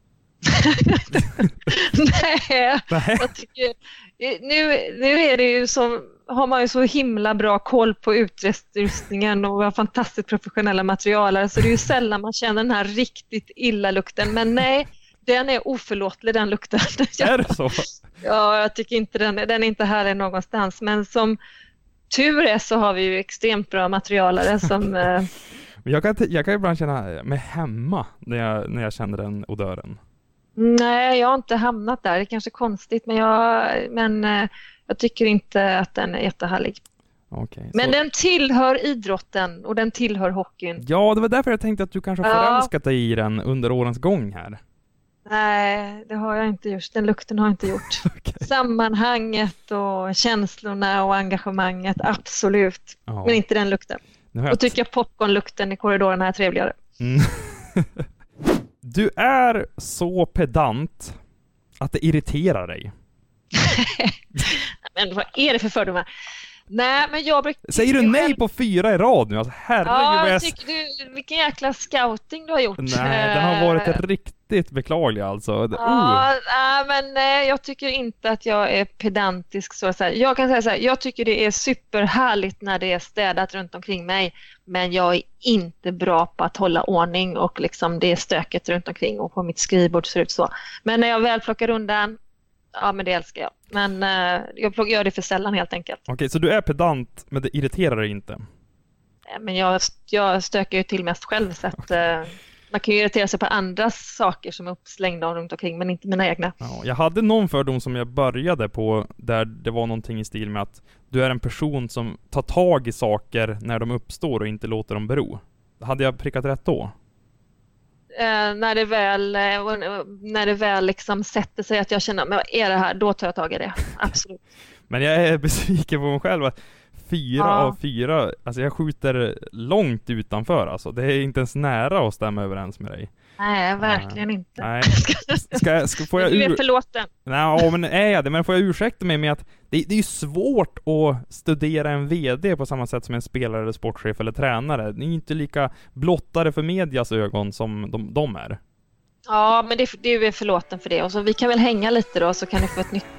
Nej, Nej. jag tycker, nu, nu är det ju som, har man ju så himla bra koll på utrustningen och har fantastiskt professionella materialare, så det är ju sällan man känner den här riktigt illa lukten. Men nej, den är oförlåtlig, den lukten. Är det så? Ja, jag tycker inte den, den är inte härlig någonstans. Men som tur är så har vi ju extremt bra materialare som... eh... jag, kan, jag kan ibland känna mig hemma när jag, när jag känner den odören. Nej, jag har inte hamnat där. Det är kanske konstigt, men jag, men, eh, jag tycker inte att den är jättehärlig. Okay, men så... den tillhör idrotten och den tillhör hockeyn. Ja, det var därför jag tänkte att du kanske har Ja. förälskat dig i den under årens gång här. Nej, det har jag inte gjort. Den lukten har jag inte gjort. Okay. Sammanhanget och känslorna och engagemanget, absolut. Ja. Men inte den lukten. Nu har Och jag... tycker jag popcornlukten i korridoren är trevligare. Mm. Du är så pedant att det irriterar dig. Men vad är det för fördomar? Nej, men jag brukar... Säger du nej på fyra i rad nu? Alltså, herregud, Ja, vad jag... jag tycker du, vilken jäkla scouting du har gjort. Nej, den har varit riktigt beklaglig alltså. Uh. Ja, nej, men nej, jag tycker inte att jag är pedantisk så att säga. Jag kan säga så här, jag tycker det är superhärligt när det är städat runt omkring mig, men jag är inte bra på att hålla ordning och liksom det är stöket runt omkring och på mitt skrivbord ser ut så. Men när jag väl plockar undan, ja, men det älskar jag. Men uh, jag gör det för sällan helt enkelt. Okej, okay, så du är pedant, men det irriterar dig inte? Men jag, jag stökar ju till mest själv, så att uh, man kan ju irritera sig på andras saker som är uppslängda runt omkring, men inte mina egna. Ja, jag hade någon fördom som jag började på där det var någonting i stil med att du är en person som tar tag i saker när de uppstår och inte låter dem bero. Hade jag prickat rätt då? Eh, när det väl, eh, när det väl liksom sätter sig att jag känner, men vad är det här? Då tar jag tag i det, absolut. Men jag är besviken på mig själv att fyra ja. av fyra, alltså jag skjuter långt utanför alltså. Det är inte ens nära att stämma överens med dig. Nej, verkligen uh, inte. Nej. Ska, ska, får jag du är ur... förlåten. Nej, men är jag det? Men får jag ursäkta mig med att det, det är ju svårt att studera en vd på samma sätt som en spelare eller sportchef eller tränare. Ni är inte lika blottare för medias ögon som de, de är. Ja, men det, du är förlåten för det. Och så vi kan väl hänga lite då, så kan ni få ett nytt.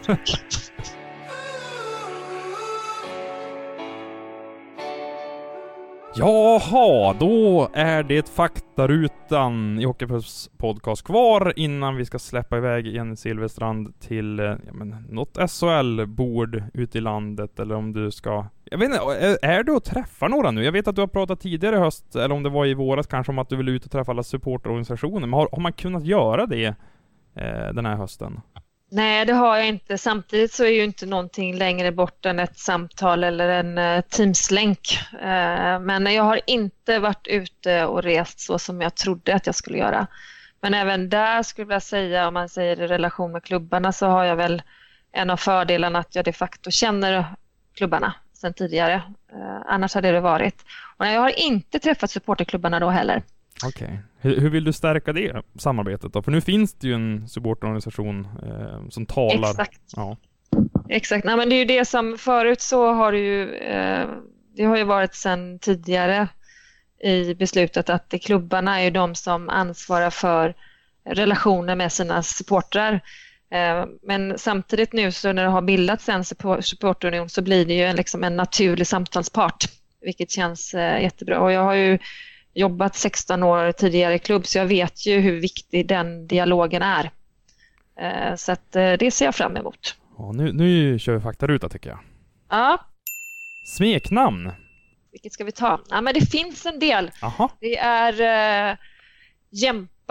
Jaha, då är det faktarutan i Hockeypuls podcast kvar innan vi ska släppa iväg Jenny Silverstrand till ja, men, något S H L-bord ute i landet, eller om du ska... Jag vet inte, är, är du att träffa några nu? Jag vet att du har pratat tidigare i höst, eller om det var i våras kanske, om att du vill ut och träffa alla supporterorganisationer. Men har, har man kunnat göra det eh, den här hösten? Nej, det har jag inte. Samtidigt så är ju inte någonting längre bort än ett samtal eller en uh, Teams-länk. Uh, men jag har inte varit ute och rest så som jag trodde att jag skulle göra. Men även där skulle jag säga, om man säger i relation med klubbarna, så har jag väl en av fördelarna att jag de facto känner klubbarna sedan tidigare. Uh, annars hade det varit. Och jag har inte träffat supporterklubbarna då heller. Okej. Okay. Hur, hur vill du stärka det samarbetet då? För nu finns det ju en supporterorganisation eh, som talar. Exakt. Ja. Exakt. Nej, men det är ju det som förut så har det ju eh, det har ju varit sedan tidigare i beslutet att det, klubbarna är ju de som ansvarar för relationer med sina supportrar. Eh, men samtidigt nu så när det har bildats en supporterunion så blir det ju en, liksom en naturlig samtalspart, vilket känns eh, jättebra. Och jag har ju jobbat sexton år tidigare i klubb, så jag vet ju hur viktig den dialogen är. Eh, så att eh, det ser jag fram emot. Ja, nu, nu kör vi faktaruta tycker jag. Ja. Smeknamn. Vilket ska vi ta? Ja, men det finns en del. Aha. Det är eh, Jämpa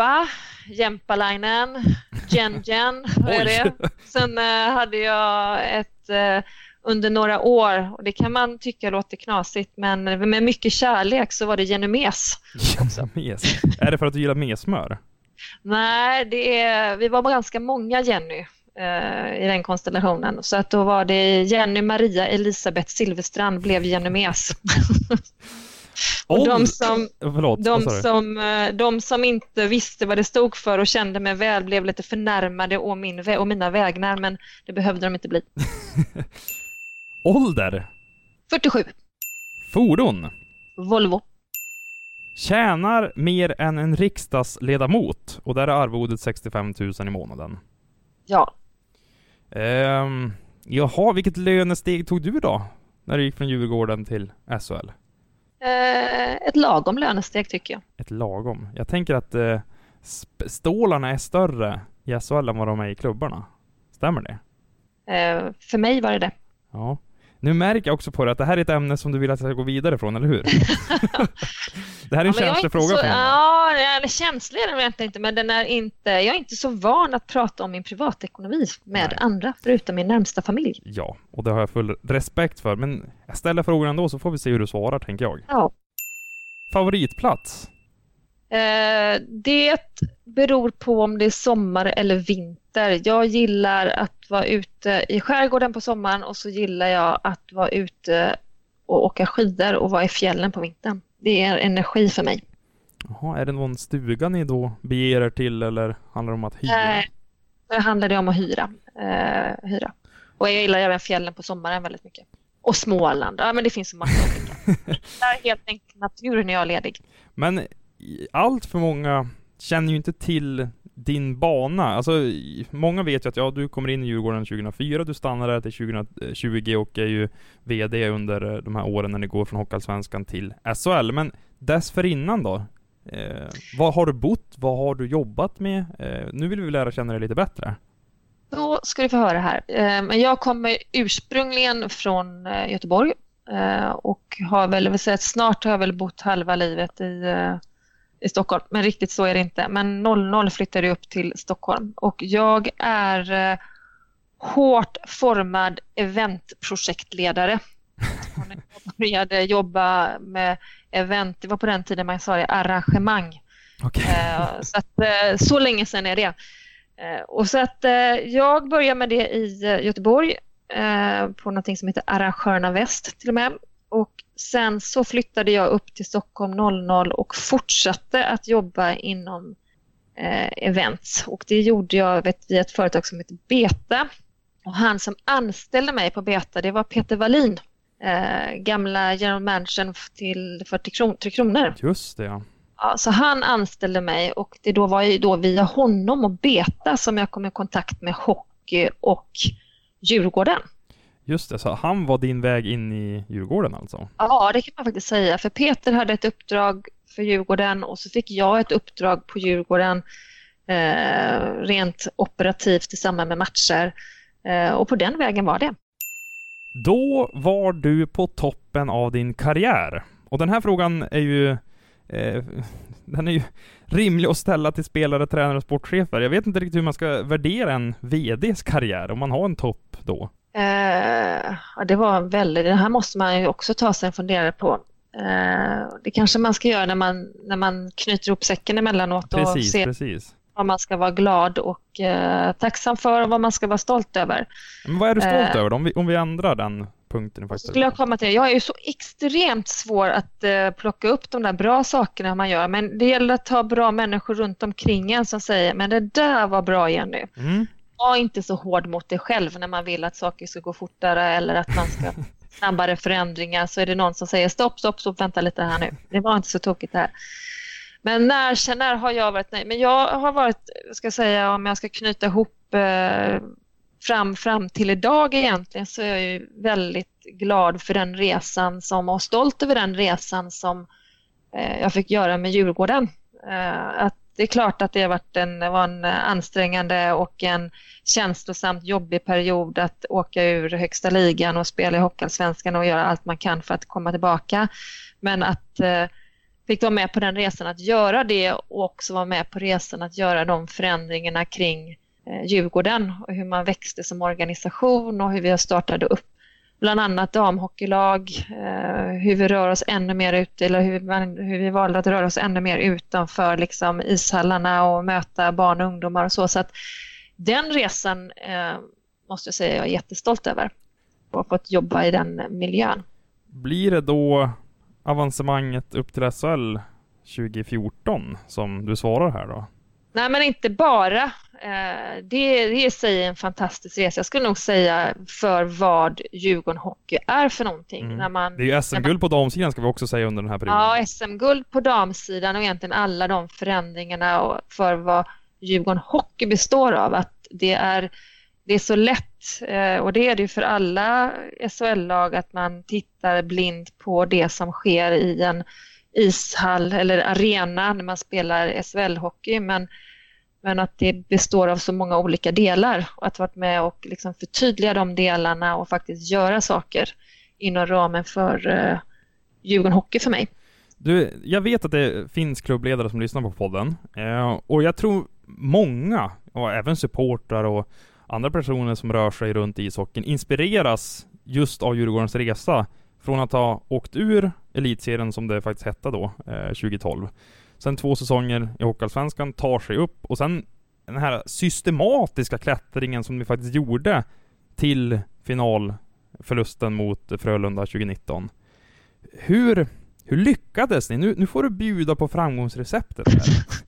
Jempa, Jempalainen, Jen Jen, vad är det? Sen eh, hade jag ett eh, under några år, och det kan man tycka låter knasigt, men med mycket kärlek så var det Jenny Mes. Mes. Är det för att du gillar messmör? Nej, det är, vi var ganska många Jenny eh, i den konstellationen. Så att då var det Jenny, Maria, Elisabeth Silverstrand blev Jenny Mes. Och oh, de, som, förlåt, de, som, de som inte visste vad det stod för och kände mig väl blev lite förnärmade å, min, å mina vägnar, men det behövde de inte bli. Ålder? fyrtiosju. Fordon? Volvo. Tjänar mer än en riksdagsledamot, och där är arvodet sextiofem tusen i månaden. Ja. Ehm, jaha, vilket lönesteg tog du då när du gick från Djurgården till S H L? Eh, ett lagom lönesteg tycker jag. Ett lagom. Jag tänker att eh, sp- stålarna är större i S H L än vad de är i klubbarna. Stämmer det? Eh, för mig var det det. Ja. Nu märker jag också på det att det här är ett ämne som du vill att jag ska gå vidare från, eller hur? Det här är en ja, känslig fråga för mig. Ja, eller känslig är den egentligen inte, men den är inte, jag är inte så van att prata om min privatekonomi med Nej. andra, förutom min närmsta familj. Ja, och det har jag full respekt för. Men jag ställer frågan ändå, så får vi se hur du svarar, tänker jag. Ja. Favoritplats? Eh, det beror på om det är sommar eller vinter. Jag gillar att vara ute i skärgården på sommaren, och så gillar jag att vara ute och åka skidor och vara i fjällen på vintern. Det är energi för mig. Jaha, är det någon stuga ni då beger er till, eller handlar det om att hyra? Nej, det handlar det om att hyra. Eh, hyra. Och jag gillar även fjällen på sommaren väldigt mycket. Och Småland. Ja, men det finns så massa olika. Det är helt enkelt naturen när jag är ledig. Men allt för många känner ju inte till din bana. Alltså, många vet ju att ja, du kommer in i Djurgården tjugohundrafyra, du stannar där till tjugohundratjugo och är ju vd under de här åren när ni går från Hockeyallsvenskan till S H L. Men dessförinnan då? Eh, var har du bott? Vad har du jobbat med? Eh, nu vill vi lära känna dig lite bättre. Då ska du få höra här. Eh, jag kommer ursprungligen från eh, Göteborg eh, och har väl, vill säga att snart har jag väl bott halva livet i eh, i Stockholm, men riktigt så är det inte. Men noll noll flyttade jag upp till Stockholm, och jag är eh, hårt formad eventprojektledare. Jag började jobba med event, det var på den tiden man sa det, arrangemang. Okay. Eh, så att, eh, så länge sedan är det. Eh, och så att eh, jag började med det i eh, Göteborg eh, på någonting som heter Arrangörerna Väst till och med. Och sen så flyttade jag upp till Stockholm noll noll och fortsatte att jobba inom eh, events. Och det gjorde jag vet, via ett företag som heter Beta. Och han som anställde mig på Beta, det var Peter Wallin. Eh, gamla general managern till fyrtio kronor. Just det, ja. Ja, så han anställde mig, och det då var ju då via honom och Beta som jag kom i kontakt med hockey och Djurgården. Just det, så han var din väg in i Djurgården alltså? Ja, det kan man faktiskt säga. För Peter hade ett uppdrag för Djurgården, och så fick jag ett uppdrag på Djurgården eh, rent operativt i samband med matcher. Eh, och på den vägen var det. Då var du på toppen av din karriär. Och den här frågan är ju eh, den är ju rimlig att ställa till spelare, tränare och sportchefer. Jag vet inte riktigt hur man ska värdera en vd:s karriär om man har en topp då. Eh, ja, det var väldigt, det här måste man ju också ta sig en funderare på. Eh, det kanske man ska göra när man, när man knyter ihop säcken emellanåt, precis, och ser precis. vad man ska vara glad och eh, tacksam för och vad man ska vara stolt över. Men vad är du stolt eh, över då? Om vi, om vi ändrar den punkten faktiskt. Skulle jag komma till. Jag är ju så extremt svår att eh, plocka upp de där bra sakerna man gör, men det gäller att ha bra människor runt omkring en som säger, men det där var bra, Jenny. Mm. Var inte så hård mot dig själv när man vill att saker ska gå fortare eller att man ska snabbare förändringar, så är det någon som säger stopp, stopp, stopp, vänta lite här nu. Det var inte så tokigt här. Men när, när har jag varit nej? Men jag har varit, ska jag säga, om jag ska knyta ihop eh, fram, fram till idag egentligen, så är jag ju väldigt glad för den resan som, och stolt över den resan som eh, jag fick göra med Djurgården. Eh, att det är klart att det har varit en, var en ansträngande och en känslosamt jobbig period att åka ur högsta ligan och spela i Hockeyallsvenskan och göra allt man kan för att komma tillbaka. Men att eh, fick vara med på den resan att göra det och också vara med på resan att göra de förändringarna kring eh, Djurgården och hur man växte som organisation och hur vi startade upp bland annat damhockeylag, eh, hur vi rör oss ännu mer ut eller hur, man, hur vi valde att röra oss ännu mer utanför liksom, ishallarna och möta barn och ungdomar och så. Så att den resan eh, måste jag säga jag är jättestolt över och har fått jobba i den miljön. Blir det då avancemanget upp till S H L tjugo fjorton som du svarar här då? Nej, men inte bara. Eh, det, det är i sig en fantastisk resa. Jag skulle nog säga för vad Djurgården Hockey är för någonting. Mm. När man, det är ju S M-guld på damsidan ska vi också säga under den här perioden. Ja, S M-guld på damsidan och egentligen alla de förändringarna och för vad Djurgården Hockey består av. Att det är, det är så lätt, eh, och det är det ju för alla S H L-lag, att man tittar blind på det som sker i en ishall eller arena när man spelar S H L-hockey, men, men att det består av så många olika delar och att vara med och liksom förtydliga de delarna och faktiskt göra saker inom ramen för uh, Djurgården Hockey för mig. Du, jag vet att det finns klubbledare som lyssnar på podden eh, och jag tror många, och även supportrar och andra personer som rör sig runt i ishockeyn, inspireras just av Djurgårdens resa från att ha åkt ur elitserien som det faktiskt hette då, eh, tjugo tolv. Sen två säsonger i Hockeyallsvenskan, tar sig upp och sen den här systematiska klättringen som vi faktiskt gjorde till finalförlusten mot Frölunda tjugo nitton. Hur, hur lyckades ni? Nu, nu får du bjuda på framgångsreceptet här.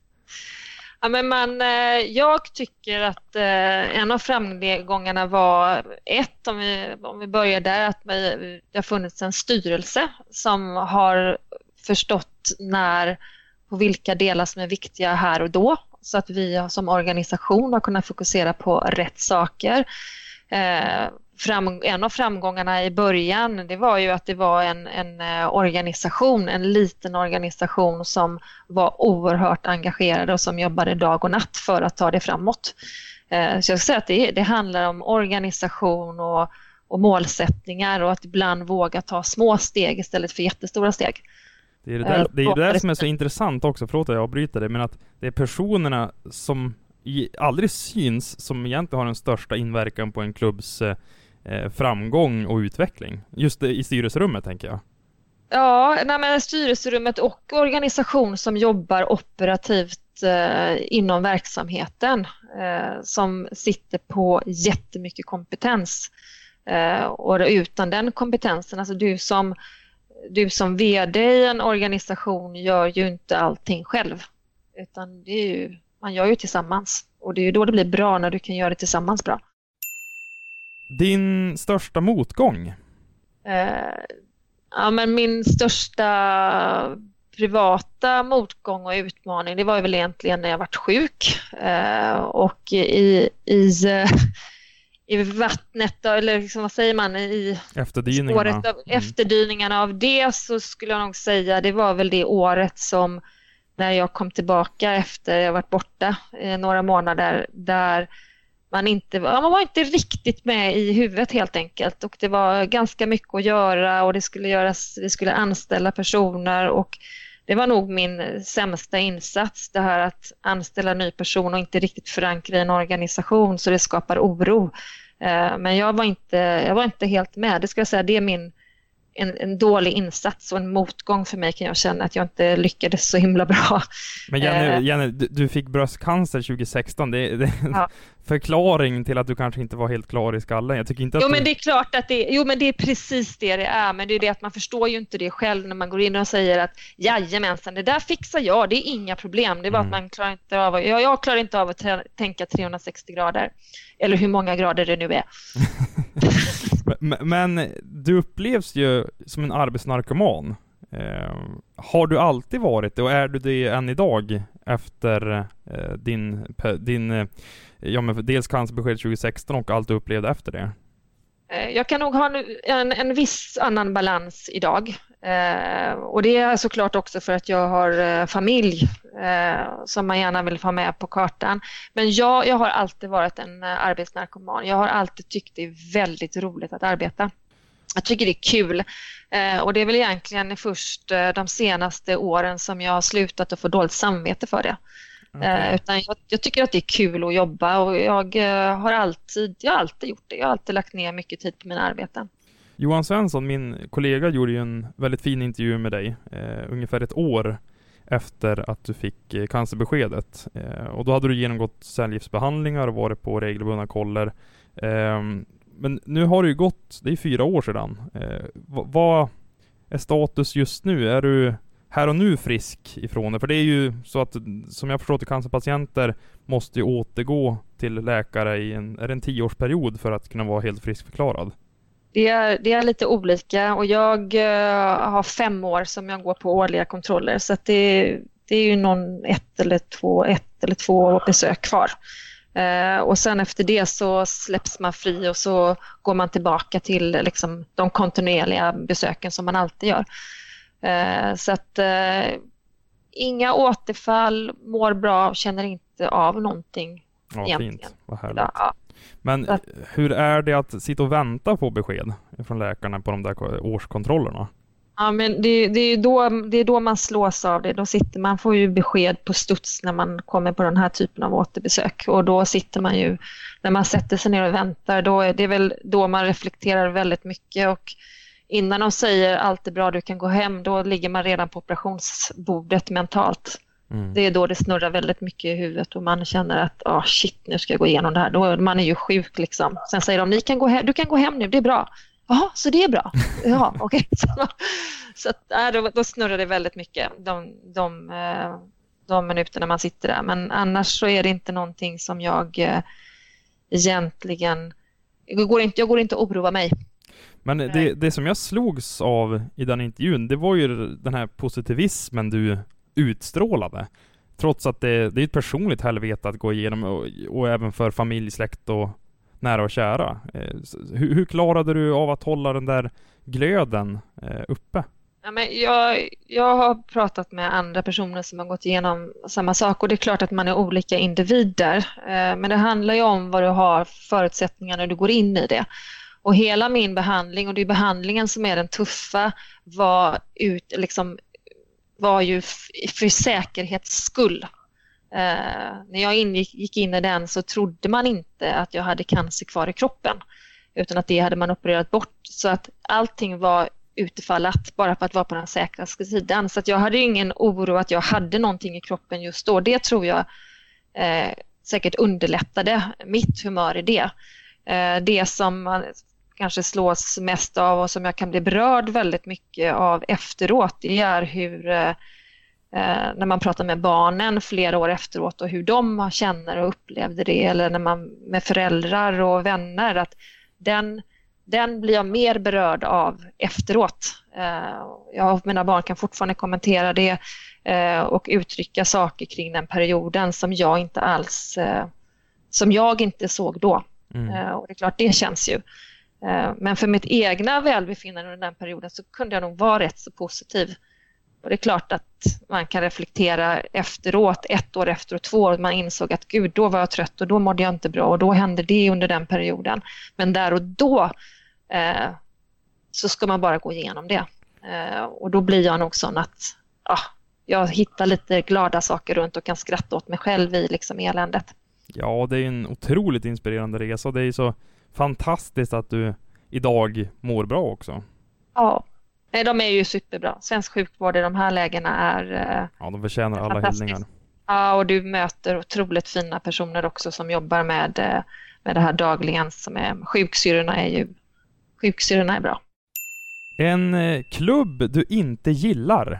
Ja, men man, jag tycker att eh, en av framgångarna var ett, om vi, om vi börjar där, att det har funnits en styrelse som har förstått när, på vilka delar som är viktiga här och då, så att vi som organisation har kunnat fokusera på rätt saker. Eh, fram, en av framgångarna i början, det var ju att det var en, en organisation, en liten organisation som var oerhört engagerad och som jobbade dag och natt för att ta det framåt. Eh, så jag ska säga att det, det handlar om organisation och, och målsättningar och att ibland våga ta små steg istället för jättestora steg. Det är det där, det är det där som är så intressant också, förlåt att jag avbryter det, men att det är personerna som i, aldrig syns som egentligen har den största inverkan på en klubbs eh, framgång och utveckling. Just det, i styrelserummet tänker jag. Ja, nej, men styrelserummet och organisation som jobbar operativt eh, inom verksamheten eh, som sitter på jättemycket kompetens. Eh, och utan den kompetensen, alltså du som Du som vd i en organisation gör ju inte allting själv, utan det är ju, man gör ju tillsammans, och det är ju då det blir bra, när du kan göra det tillsammans bra. Din största motgång? Eh, ja, men min största privata motgång och utmaning, det var ju väl egentligen när jag varit sjuk eh, och i, i i vattnet, eller liksom, vad säger man, i efterdyningarna. Av, mm. efterdyningarna av det, så skulle jag nog säga det var väl det året som när jag kom tillbaka efter jag varit borta i några månader, där man inte ja, man var inte riktigt med i huvudet helt enkelt, och det var ganska mycket att göra och det skulle göras, det skulle anställa personer, och det var nog min sämsta insats, det här att anställa en ny person och inte riktigt förankra i en organisation, så det skapar oro. Men jag var inte, jag var inte helt med. Det ska jag säga, det är min, en, en dålig insats och en motgång för mig, kan jag känna, att jag inte lyckades så himla bra. Men Jenny, Jenny du, du fick bröstcancer tjugo sexton. Det, det är en ja. förklaring till att du kanske inte var helt klar i skallen. Jag tycker inte att jo, du... men det är klart att det, jo, men det är precis det det är. Men det är det att man förstår ju inte det själv när man går in och säger att jajamensan, det där fixar jag, det är inga problem. Det är bara mm. att man klarar inte av, jag, jag klarar inte av att t- tänka trehundrasextio grader. Eller hur många grader det nu är. men, men du upplevs ju som en arbetsnarkoman. Eh, har du alltid varit det, och är du det än idag efter eh, din, din eh, ja, men dels cancerbesked tjugo sexton och allt du upplevde efter det? Jag kan nog ha en, en viss annan balans idag. Eh, och det är såklart också för att jag har eh, familj eh, som man gärna vill ha med på kartan. Men jag, jag har alltid varit en eh, arbetsnarkoman. Jag har alltid tyckt det är väldigt roligt att arbeta. Jag tycker det är kul. Eh, och det är väl egentligen först eh, de senaste åren som jag har slutat att få dåligt samvete för det. Okay. Eh, utan jag, jag tycker att det är kul att jobba och jag eh, har alltid, jag har alltid gjort det. Jag har alltid lagt ner mycket tid på mina arbeten. Johan Svensson, min kollega, gjorde ju en väldigt fin intervju med dig eh, ungefär ett år efter att du fick eh, cancerbeskedet. Eh, och då hade du genomgått cellgiftsbehandlingar och varit på regelbundna koller. Eh, men nu har det ju gått, det är fyra år sedan. Eh, vad, vad är status just nu? Är du här och nu frisk ifrån det? För det är ju så att, som jag förstår, att cancerpatienter måste ju återgå till läkare i en, är det en tioårsperiod för att kunna vara helt friskförklarad. Det är, det är lite olika och jag uh, har fem år som jag går på årliga kontroller så att det, det är ju någon ett eller två, ett eller två besök kvar. Uh, och sen efter det så släpps man fri och så går man tillbaka till liksom, de kontinuerliga besöken som man alltid gör. Uh, så att uh, inga återfall, mår bra, känner inte av någonting. Ja, egentligen. Fint. Vad härligt. Ja. Men att, hur är det att sitta och vänta på besked från läkarna på de där årskontrollerna? Ja, men det, det, är då, det är då man slås av det. Då sitter man får ju besked på studs när man kommer på den här typen av återbesök. Och då sitter man ju, när man sätter sig ner och väntar, då är det väl då man reflekterar väldigt mycket. Och innan de säger allt är bra, du kan gå hem, då ligger man redan på operationsbordet mentalt. Mm. Det är då det snurrar väldigt mycket i huvudet och man känner att oh shit, nu ska jag gå igenom det här. Då, man är ju sjuk liksom. Sen säger de, Ni kan gå hem, du kan gå hem nu, det är bra. Jaha, så det är bra. Ja, okej. Okay. Så att, äh, då, då snurrar det väldigt mycket de, de, de minuterna man sitter där. Men annars så är det inte någonting som jag eh, egentligen... Jag går inte, jag går inte att oroa mig. Men det, det som jag slogs av i den intervjun, det var ju den här positivismen du utstrålade. Trots att det, det är ett personligt helvete att gå igenom och, och även för familj, släkt och nära och kära. Eh, hur, hur klarade du av att hålla den där glöden eh, uppe? Ja, men jag, jag har pratat med andra personer som har gått igenom samma sak och det är klart att man är olika individer. Eh, men det handlar ju om vad du har förutsättningar när du går in i det. Och hela min behandling, och det är behandlingen som är den tuffa, var ut liksom var ju för säkerhets skull. Eh, när jag ingick, gick in i den så trodde man inte att jag hade cancer kvar i kroppen. Utan att det hade man opererat bort. Så att allting var utfallat bara för att vara på den säkraste sidan. Så att jag hade ingen oro att jag hade någonting i kroppen just då. Det tror jag eh, säkert underlättade mitt humör i det. Eh, det som man kanske slås mest av och som jag kan bli berörd väldigt mycket av efteråt, det är hur eh, när man pratar med barnen flera år efteråt och hur de känner och upplevde det, eller när man med föräldrar och vänner, att den, den blir jag mer berörd av efteråt. Eh, jag och mina barn kan fortfarande kommentera det eh, och uttrycka saker kring den perioden som jag inte alls eh, som jag inte såg då. Mm. Eh, och det är klart, det känns ju. Men för mitt egna välbefinnande under den perioden så kunde jag nog vara rätt så positiv. Och det är klart att man kan reflektera efteråt, ett år efter och två år, man insåg att gud, då var jag trött och då mådde jag inte bra och då hände det under den perioden. Men där och då eh, så ska man bara gå igenom det. Eh, och då blir jag nog sån att ah, jag hittar lite glada saker runt och kan skratta åt mig själv i liksom eländet. Ja, det är en otroligt inspirerande resa. Det är så fantastiskt att du idag mår bra också. Ja, de är ju superbra. Svensk sjukvård i de här lägena är ja, de förtjänar alla hyllningar. Ja, och du möter otroligt fina personer också som jobbar med, med det här dagligen. Som är, sjuksyrorna är ju sjuksyrorna är bra. En eh, klubb du inte gillar?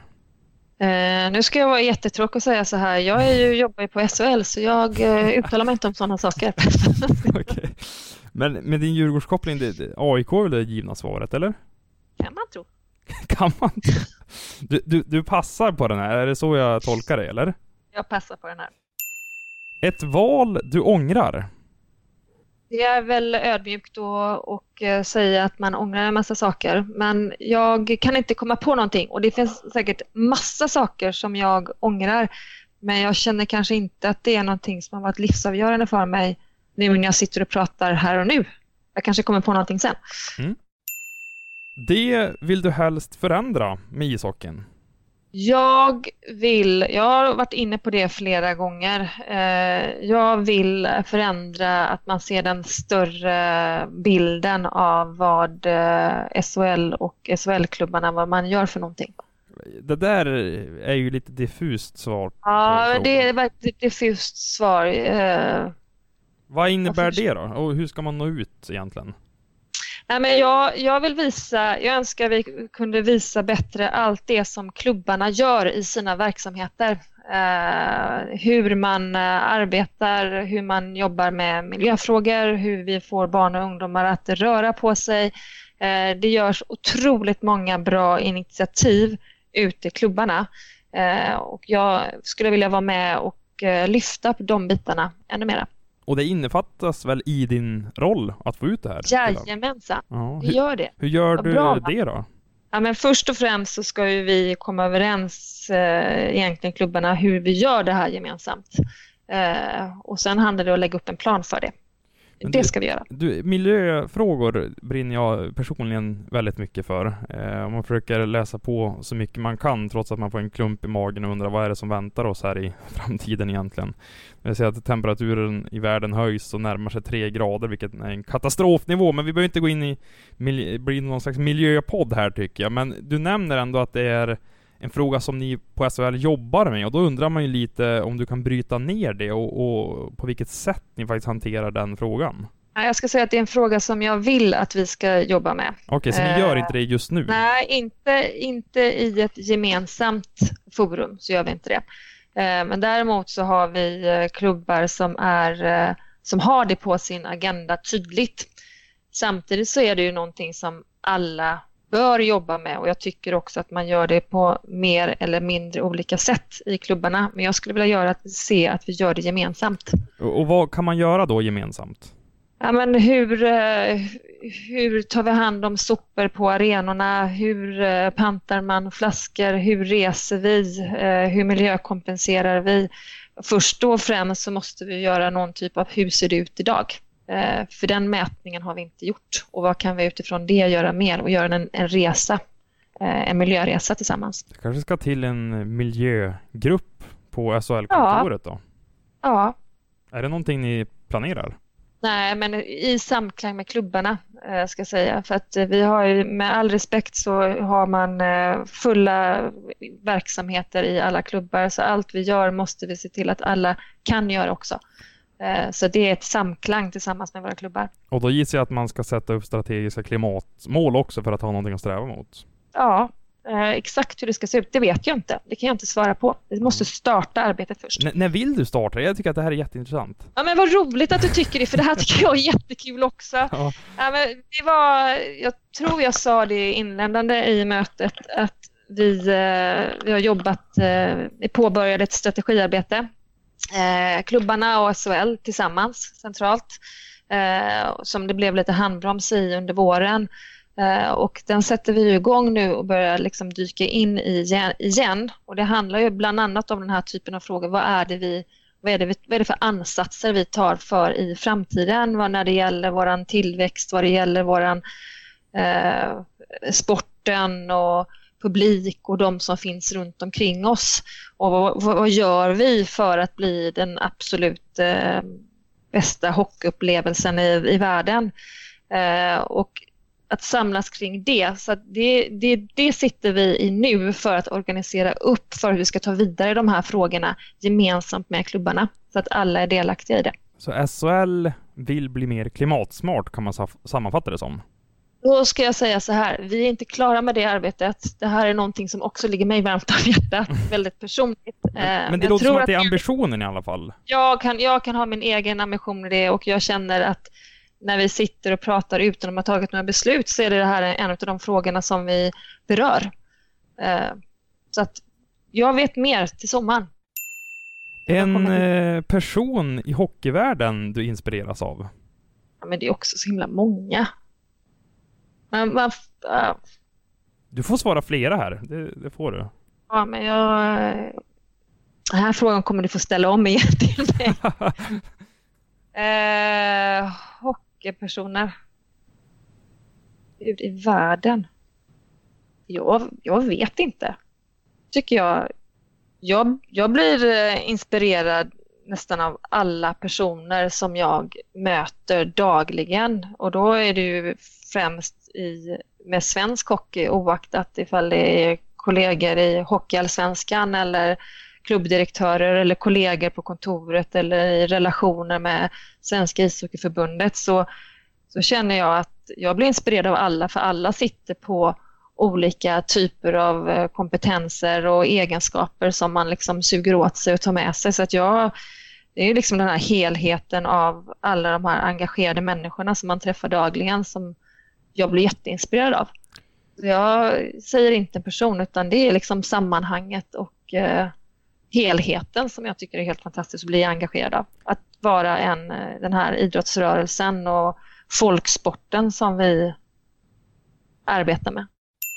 Eh, nu ska jag vara jättetråkig och säga så här. Jag är ju, jobbar ju på S H L så jag eh, uttalar mig inte om sådana saker. Okay. Men med din Djurgårdskoppling, det, det, A I K är väl det givna svaret, eller? Kan man tro. Kan man tro. Du, du, du passar på den här, är det så jag tolkar det, eller? Jag passar på den här. Ett val du ångrar? Det är väl ödmjukt och, och säga att man ångrar en massa saker. Men jag kan inte komma på någonting. Och det finns säkert massa saker som jag ångrar. Men jag känner kanske inte att det är någonting som har varit livsavgörande för mig nu när jag sitter och pratar här och nu. Jag kanske kommer på någonting sen. Mm. Det vill du helst förändra med ishockeyn? Jag vill, jag har varit inne på det flera gånger. Jag vill förändra att man ser den större bilden av vad S H L och S H L-klubbarna, vad man gör för någonting. Det där är ju lite diffust svar. Ja, det är ett diffust svar. Vad innebär det då? Och hur ska man nå ut egentligen? Nej, men jag, jag vill visa, jag önskar vi kunde visa bättre allt det som klubbarna gör i sina verksamheter. Eh, hur man arbetar, hur man jobbar med miljöfrågor, hur vi får barn och ungdomar att röra på sig. Eh, det görs otroligt många bra initiativ ute i klubbarna. Eh, och jag skulle vilja vara med och eh, lyfta på de bitarna ännu mer. Och det innefattas väl i din roll att få ut det här? Jajamensan, ja, vi gör det. Hur gör du bra. det då? Ja, men först och främst så ska ju vi komma överens eh, egentligen klubbarna hur vi gör det här gemensamt. Eh, och sen handlar det om att lägga upp en plan för det. Men det du, ska vi göra. Du, miljöfrågor brinner jag personligen väldigt mycket för. Eh, man försöker läsa på så mycket man kan trots att man får en klump i magen och undrar vad är det som väntar oss här i framtiden egentligen. Jag ser att temperaturen i världen höjs och närmar sig tre grader, vilket är en katastrofnivå. Men vi behöver inte gå in i mil- bli någon slags miljöpodd här tycker jag. Men du nämner ändå att det är en fråga som ni på S H L jobbar med, och då undrar man ju lite om du kan bryta ner det och, och på vilket sätt ni faktiskt hanterar den frågan. Jag ska säga att det är en fråga som jag vill att vi ska jobba med. Okej, okay, så ni gör inte det just nu? Nej, inte, inte i ett gemensamt forum så gör vi inte det. Men däremot så har vi klubbar som, är, som har det på sin agenda tydligt. Samtidigt så är det ju någonting som alla bör jobba med, och jag tycker också att man gör det på mer eller mindre olika sätt i klubbarna. Men jag skulle vilja göra att se att vi gör det gemensamt. Och vad kan man göra då gemensamt? Ja, men hur, hur tar vi hand om sopor på arenorna? Hur pantar man flaskor? Hur reser vi? Hur miljökompenserar vi? Först och främst så måste vi göra någon typ av hur ser det ut idag? För den mätningen har vi inte gjort. Och vad kan vi utifrån det göra mer och göra en, en resa, en miljöresa tillsammans? Det kanske ska till en miljögrupp på S H L-kontoret ja. då? Ja. Är det någonting ni planerar? Nej, men i samklang med klubbarna ska jag säga. För att vi har ju, med all respekt så har man fulla verksamheter i alla klubbar. Så allt vi gör måste vi se till att alla kan göra också. Så det är ett samklang tillsammans med våra klubbar. Och då gissar jag att man ska sätta upp strategiska klimatmål också för att ha någonting att sträva mot. Ja, eh, exakt hur det ska se ut, det vet jag inte. Det kan jag inte svara på. Vi måste starta arbetet först. N- när vill du starta? Jag tycker att det här är jätteintressant. Ja, men vad roligt att du tycker det, för det här tycker jag är jättekul också. Ja. Ja, men det var, jag tror jag sa det inländande i mötet att vi, eh, vi har jobbat, eh, vi påbörjade ett strategiarbete. Eh, klubbarna och S H L tillsammans centralt eh, som det blev lite handbroms i under våren eh, och den sätter vi igång nu och börjar liksom dyka in i igen, och det handlar ju bland annat om den här typen av frågor. Vad är det vi vad är det, vi, vad är det för ansatser vi tar för i framtiden, vad när det gäller våran tillväxt, vad det gäller våran eh, sporten och publik och de som finns runt omkring oss, och vad, vad gör vi för att bli den absolut eh, bästa hockeyupplevelsen i, i världen, eh, och att samlas kring det. Så att det, det, det sitter vi i nu för att organisera upp för hur vi ska ta vidare de här frågorna gemensamt med klubbarna så att alla är delaktiga i det. Så S H L vill bli mer klimatsmart, kan man sammanfatta det som? Då ska jag säga så här, vi är inte klara med det arbetet. Det här är någonting som också ligger mig varmt om hjärtat, väldigt personligt. Men, men det låter som att det är ambitionen i alla fall. Jag kan, jag kan ha min egen ambition i det, och jag känner att när vi sitter och pratar utan att ha tagit några beslut så är det, det här en av de frågorna som vi berör. Så att jag vet mer till sommaren. En person i hockeyvärlden du inspireras av? Ja, men det är också så himla många. Men, man, uh, du får svara flera här, det, det får du. Ja, men jag... Den här frågan kommer du få ställa om igen till mig. uh, hockeypersoner ut i världen. Jag, jag vet inte. Tycker jag, jag. Jag blir inspirerad nästan av alla personer som jag möter dagligen. Och då är det ju främst i, med svensk hockey, oaktat ifall det är kollegor i Hockeyallsvenskan eller klubbdirektörer eller kollegor på kontoret eller i relationer med Svenska ishockeyförbundet, så, så känner jag att jag blir inspirerad av alla, för alla sitter på olika typer av kompetenser och egenskaper som man liksom suger åt sig och tar med sig. Så att jag, det är ju liksom den här helheten av alla de här engagerade människorna som man träffar dagligen som jag blir jätteinspirerad av. Jag säger inte en person, utan det är liksom sammanhanget och eh, helheten som jag tycker är helt fantastiskt att bli engagerad av. Att vara en, den här idrottsrörelsen och folksporten som vi arbetar med.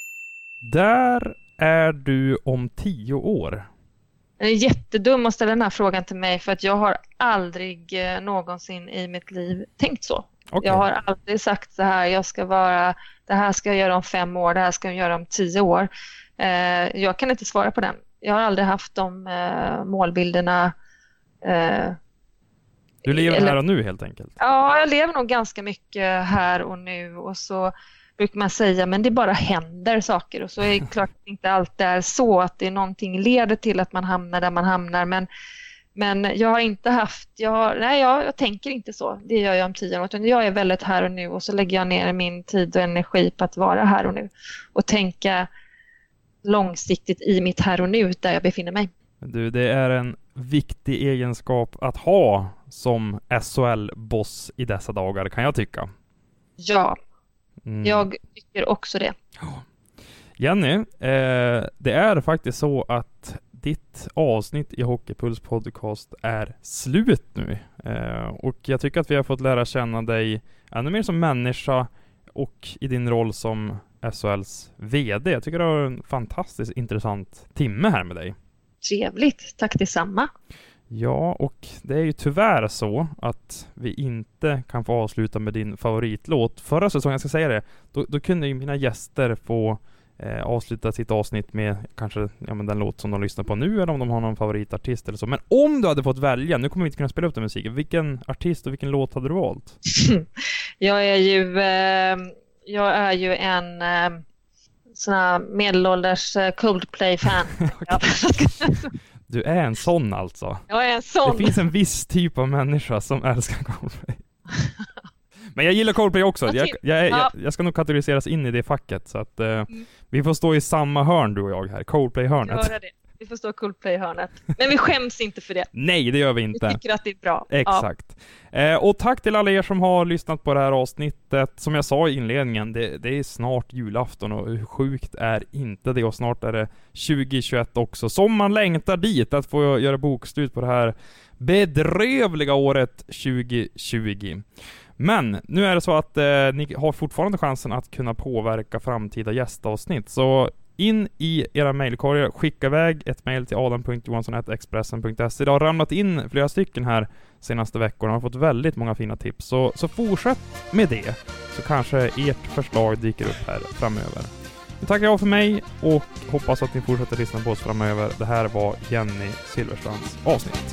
Där är du om tio år. Det är jättedum att ställa den här frågan till mig, för att jag har aldrig någonsin i mitt liv tänkt så. Okay. Jag har aldrig sagt så här, jag ska vara, det här ska jag göra om fem år, det här ska jag göra om tio år. Eh, jag kan inte svara på den. Jag har aldrig haft de eh, målbilderna. Eh, du lever eller, här och nu helt enkelt? Ja, jag lever nog ganska mycket här och nu, och så brukar man säga, men det bara händer saker, och så är det klart inte allt är så att det är någonting leder till att man hamnar där man hamnar, men, men jag har inte haft, jag, har, nej, jag, jag tänker inte så, det gör jag om tio år, utan jag är väldigt här och nu, och så lägger jag ner min tid och energi på att vara här och nu och tänka långsiktigt i mitt här och nu där jag befinner mig. Du, det är en viktig egenskap att ha som S H L-boss i dessa dagar, kan jag tycka. Ja, mm. jag tycker också det. Jenny, eh, det är faktiskt så att ditt avsnitt i Hockeypuls podcast är slut nu. Eh, och jag tycker att vi har fått lära känna dig ännu mer som människa och i din roll som S H L:s vd. Jag tycker det var en fantastiskt intressant timme här med dig. Trevligt, tack detsamma. Ja, och det är ju tyvärr så att vi inte kan få avsluta med din favoritlåt. Förra säsongen, jag ska säga det, då, då kunde ju mina gäster få eh, avsluta sitt avsnitt med kanske ja, men den låt som de lyssnar på nu, eller om de har någon favoritartist eller så. Men om du hade fått välja, nu kommer vi inte kunna spela upp den musiken, vilken artist och vilken låt hade du valt? jag är ju... Eh... Jag är ju en eh, sån här medelålders eh, Coldplay-fan. Du är en sån alltså? Jag är en sån. Det finns en viss typ av människa som älskar Coldplay. Men jag gillar Coldplay också. Jag, jag, jag, jag ska nog kategoriseras in i det facket. Så att eh, mm. vi får stå i samma hörn, du och jag här. Coldplay-hörnet. Göra det. Vi får stå i Coldplay-hörnet. Men vi skäms inte för det. Nej, det gör vi inte. Vi tycker att det är bra. Exakt. Ja. Eh, och tack till alla er som har lyssnat på det här avsnittet. Som jag sa i inledningen, det, det är snart julafton, och hur sjukt är inte det? Och snart är det tjugo tjugoett också. Som man längtar dit att få göra bokslut på det här bedrövliga året tjugo tjugo. Men nu är det så att eh, ni har fortfarande chansen att kunna påverka framtida gästavsnitt. Så in i era mejlkorgar, skicka iväg ett mejl till adam punkt johansson at expressen punkt se. Det har ramlat in flera stycken här senaste veckorna och har fått väldigt många fina tips. Så, så fortsätt med det, så kanske ert förslag dyker upp här framöver. Nu tackar jag för mig och hoppas att ni fortsätter lyssna på oss framöver. Det här var Jenny Silverstrands avsnitt.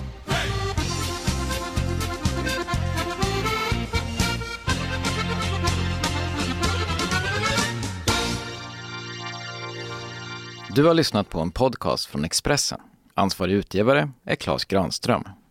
Du har lyssnat på en podcast från Expressen. Ansvarig utgivare är Claes Granström.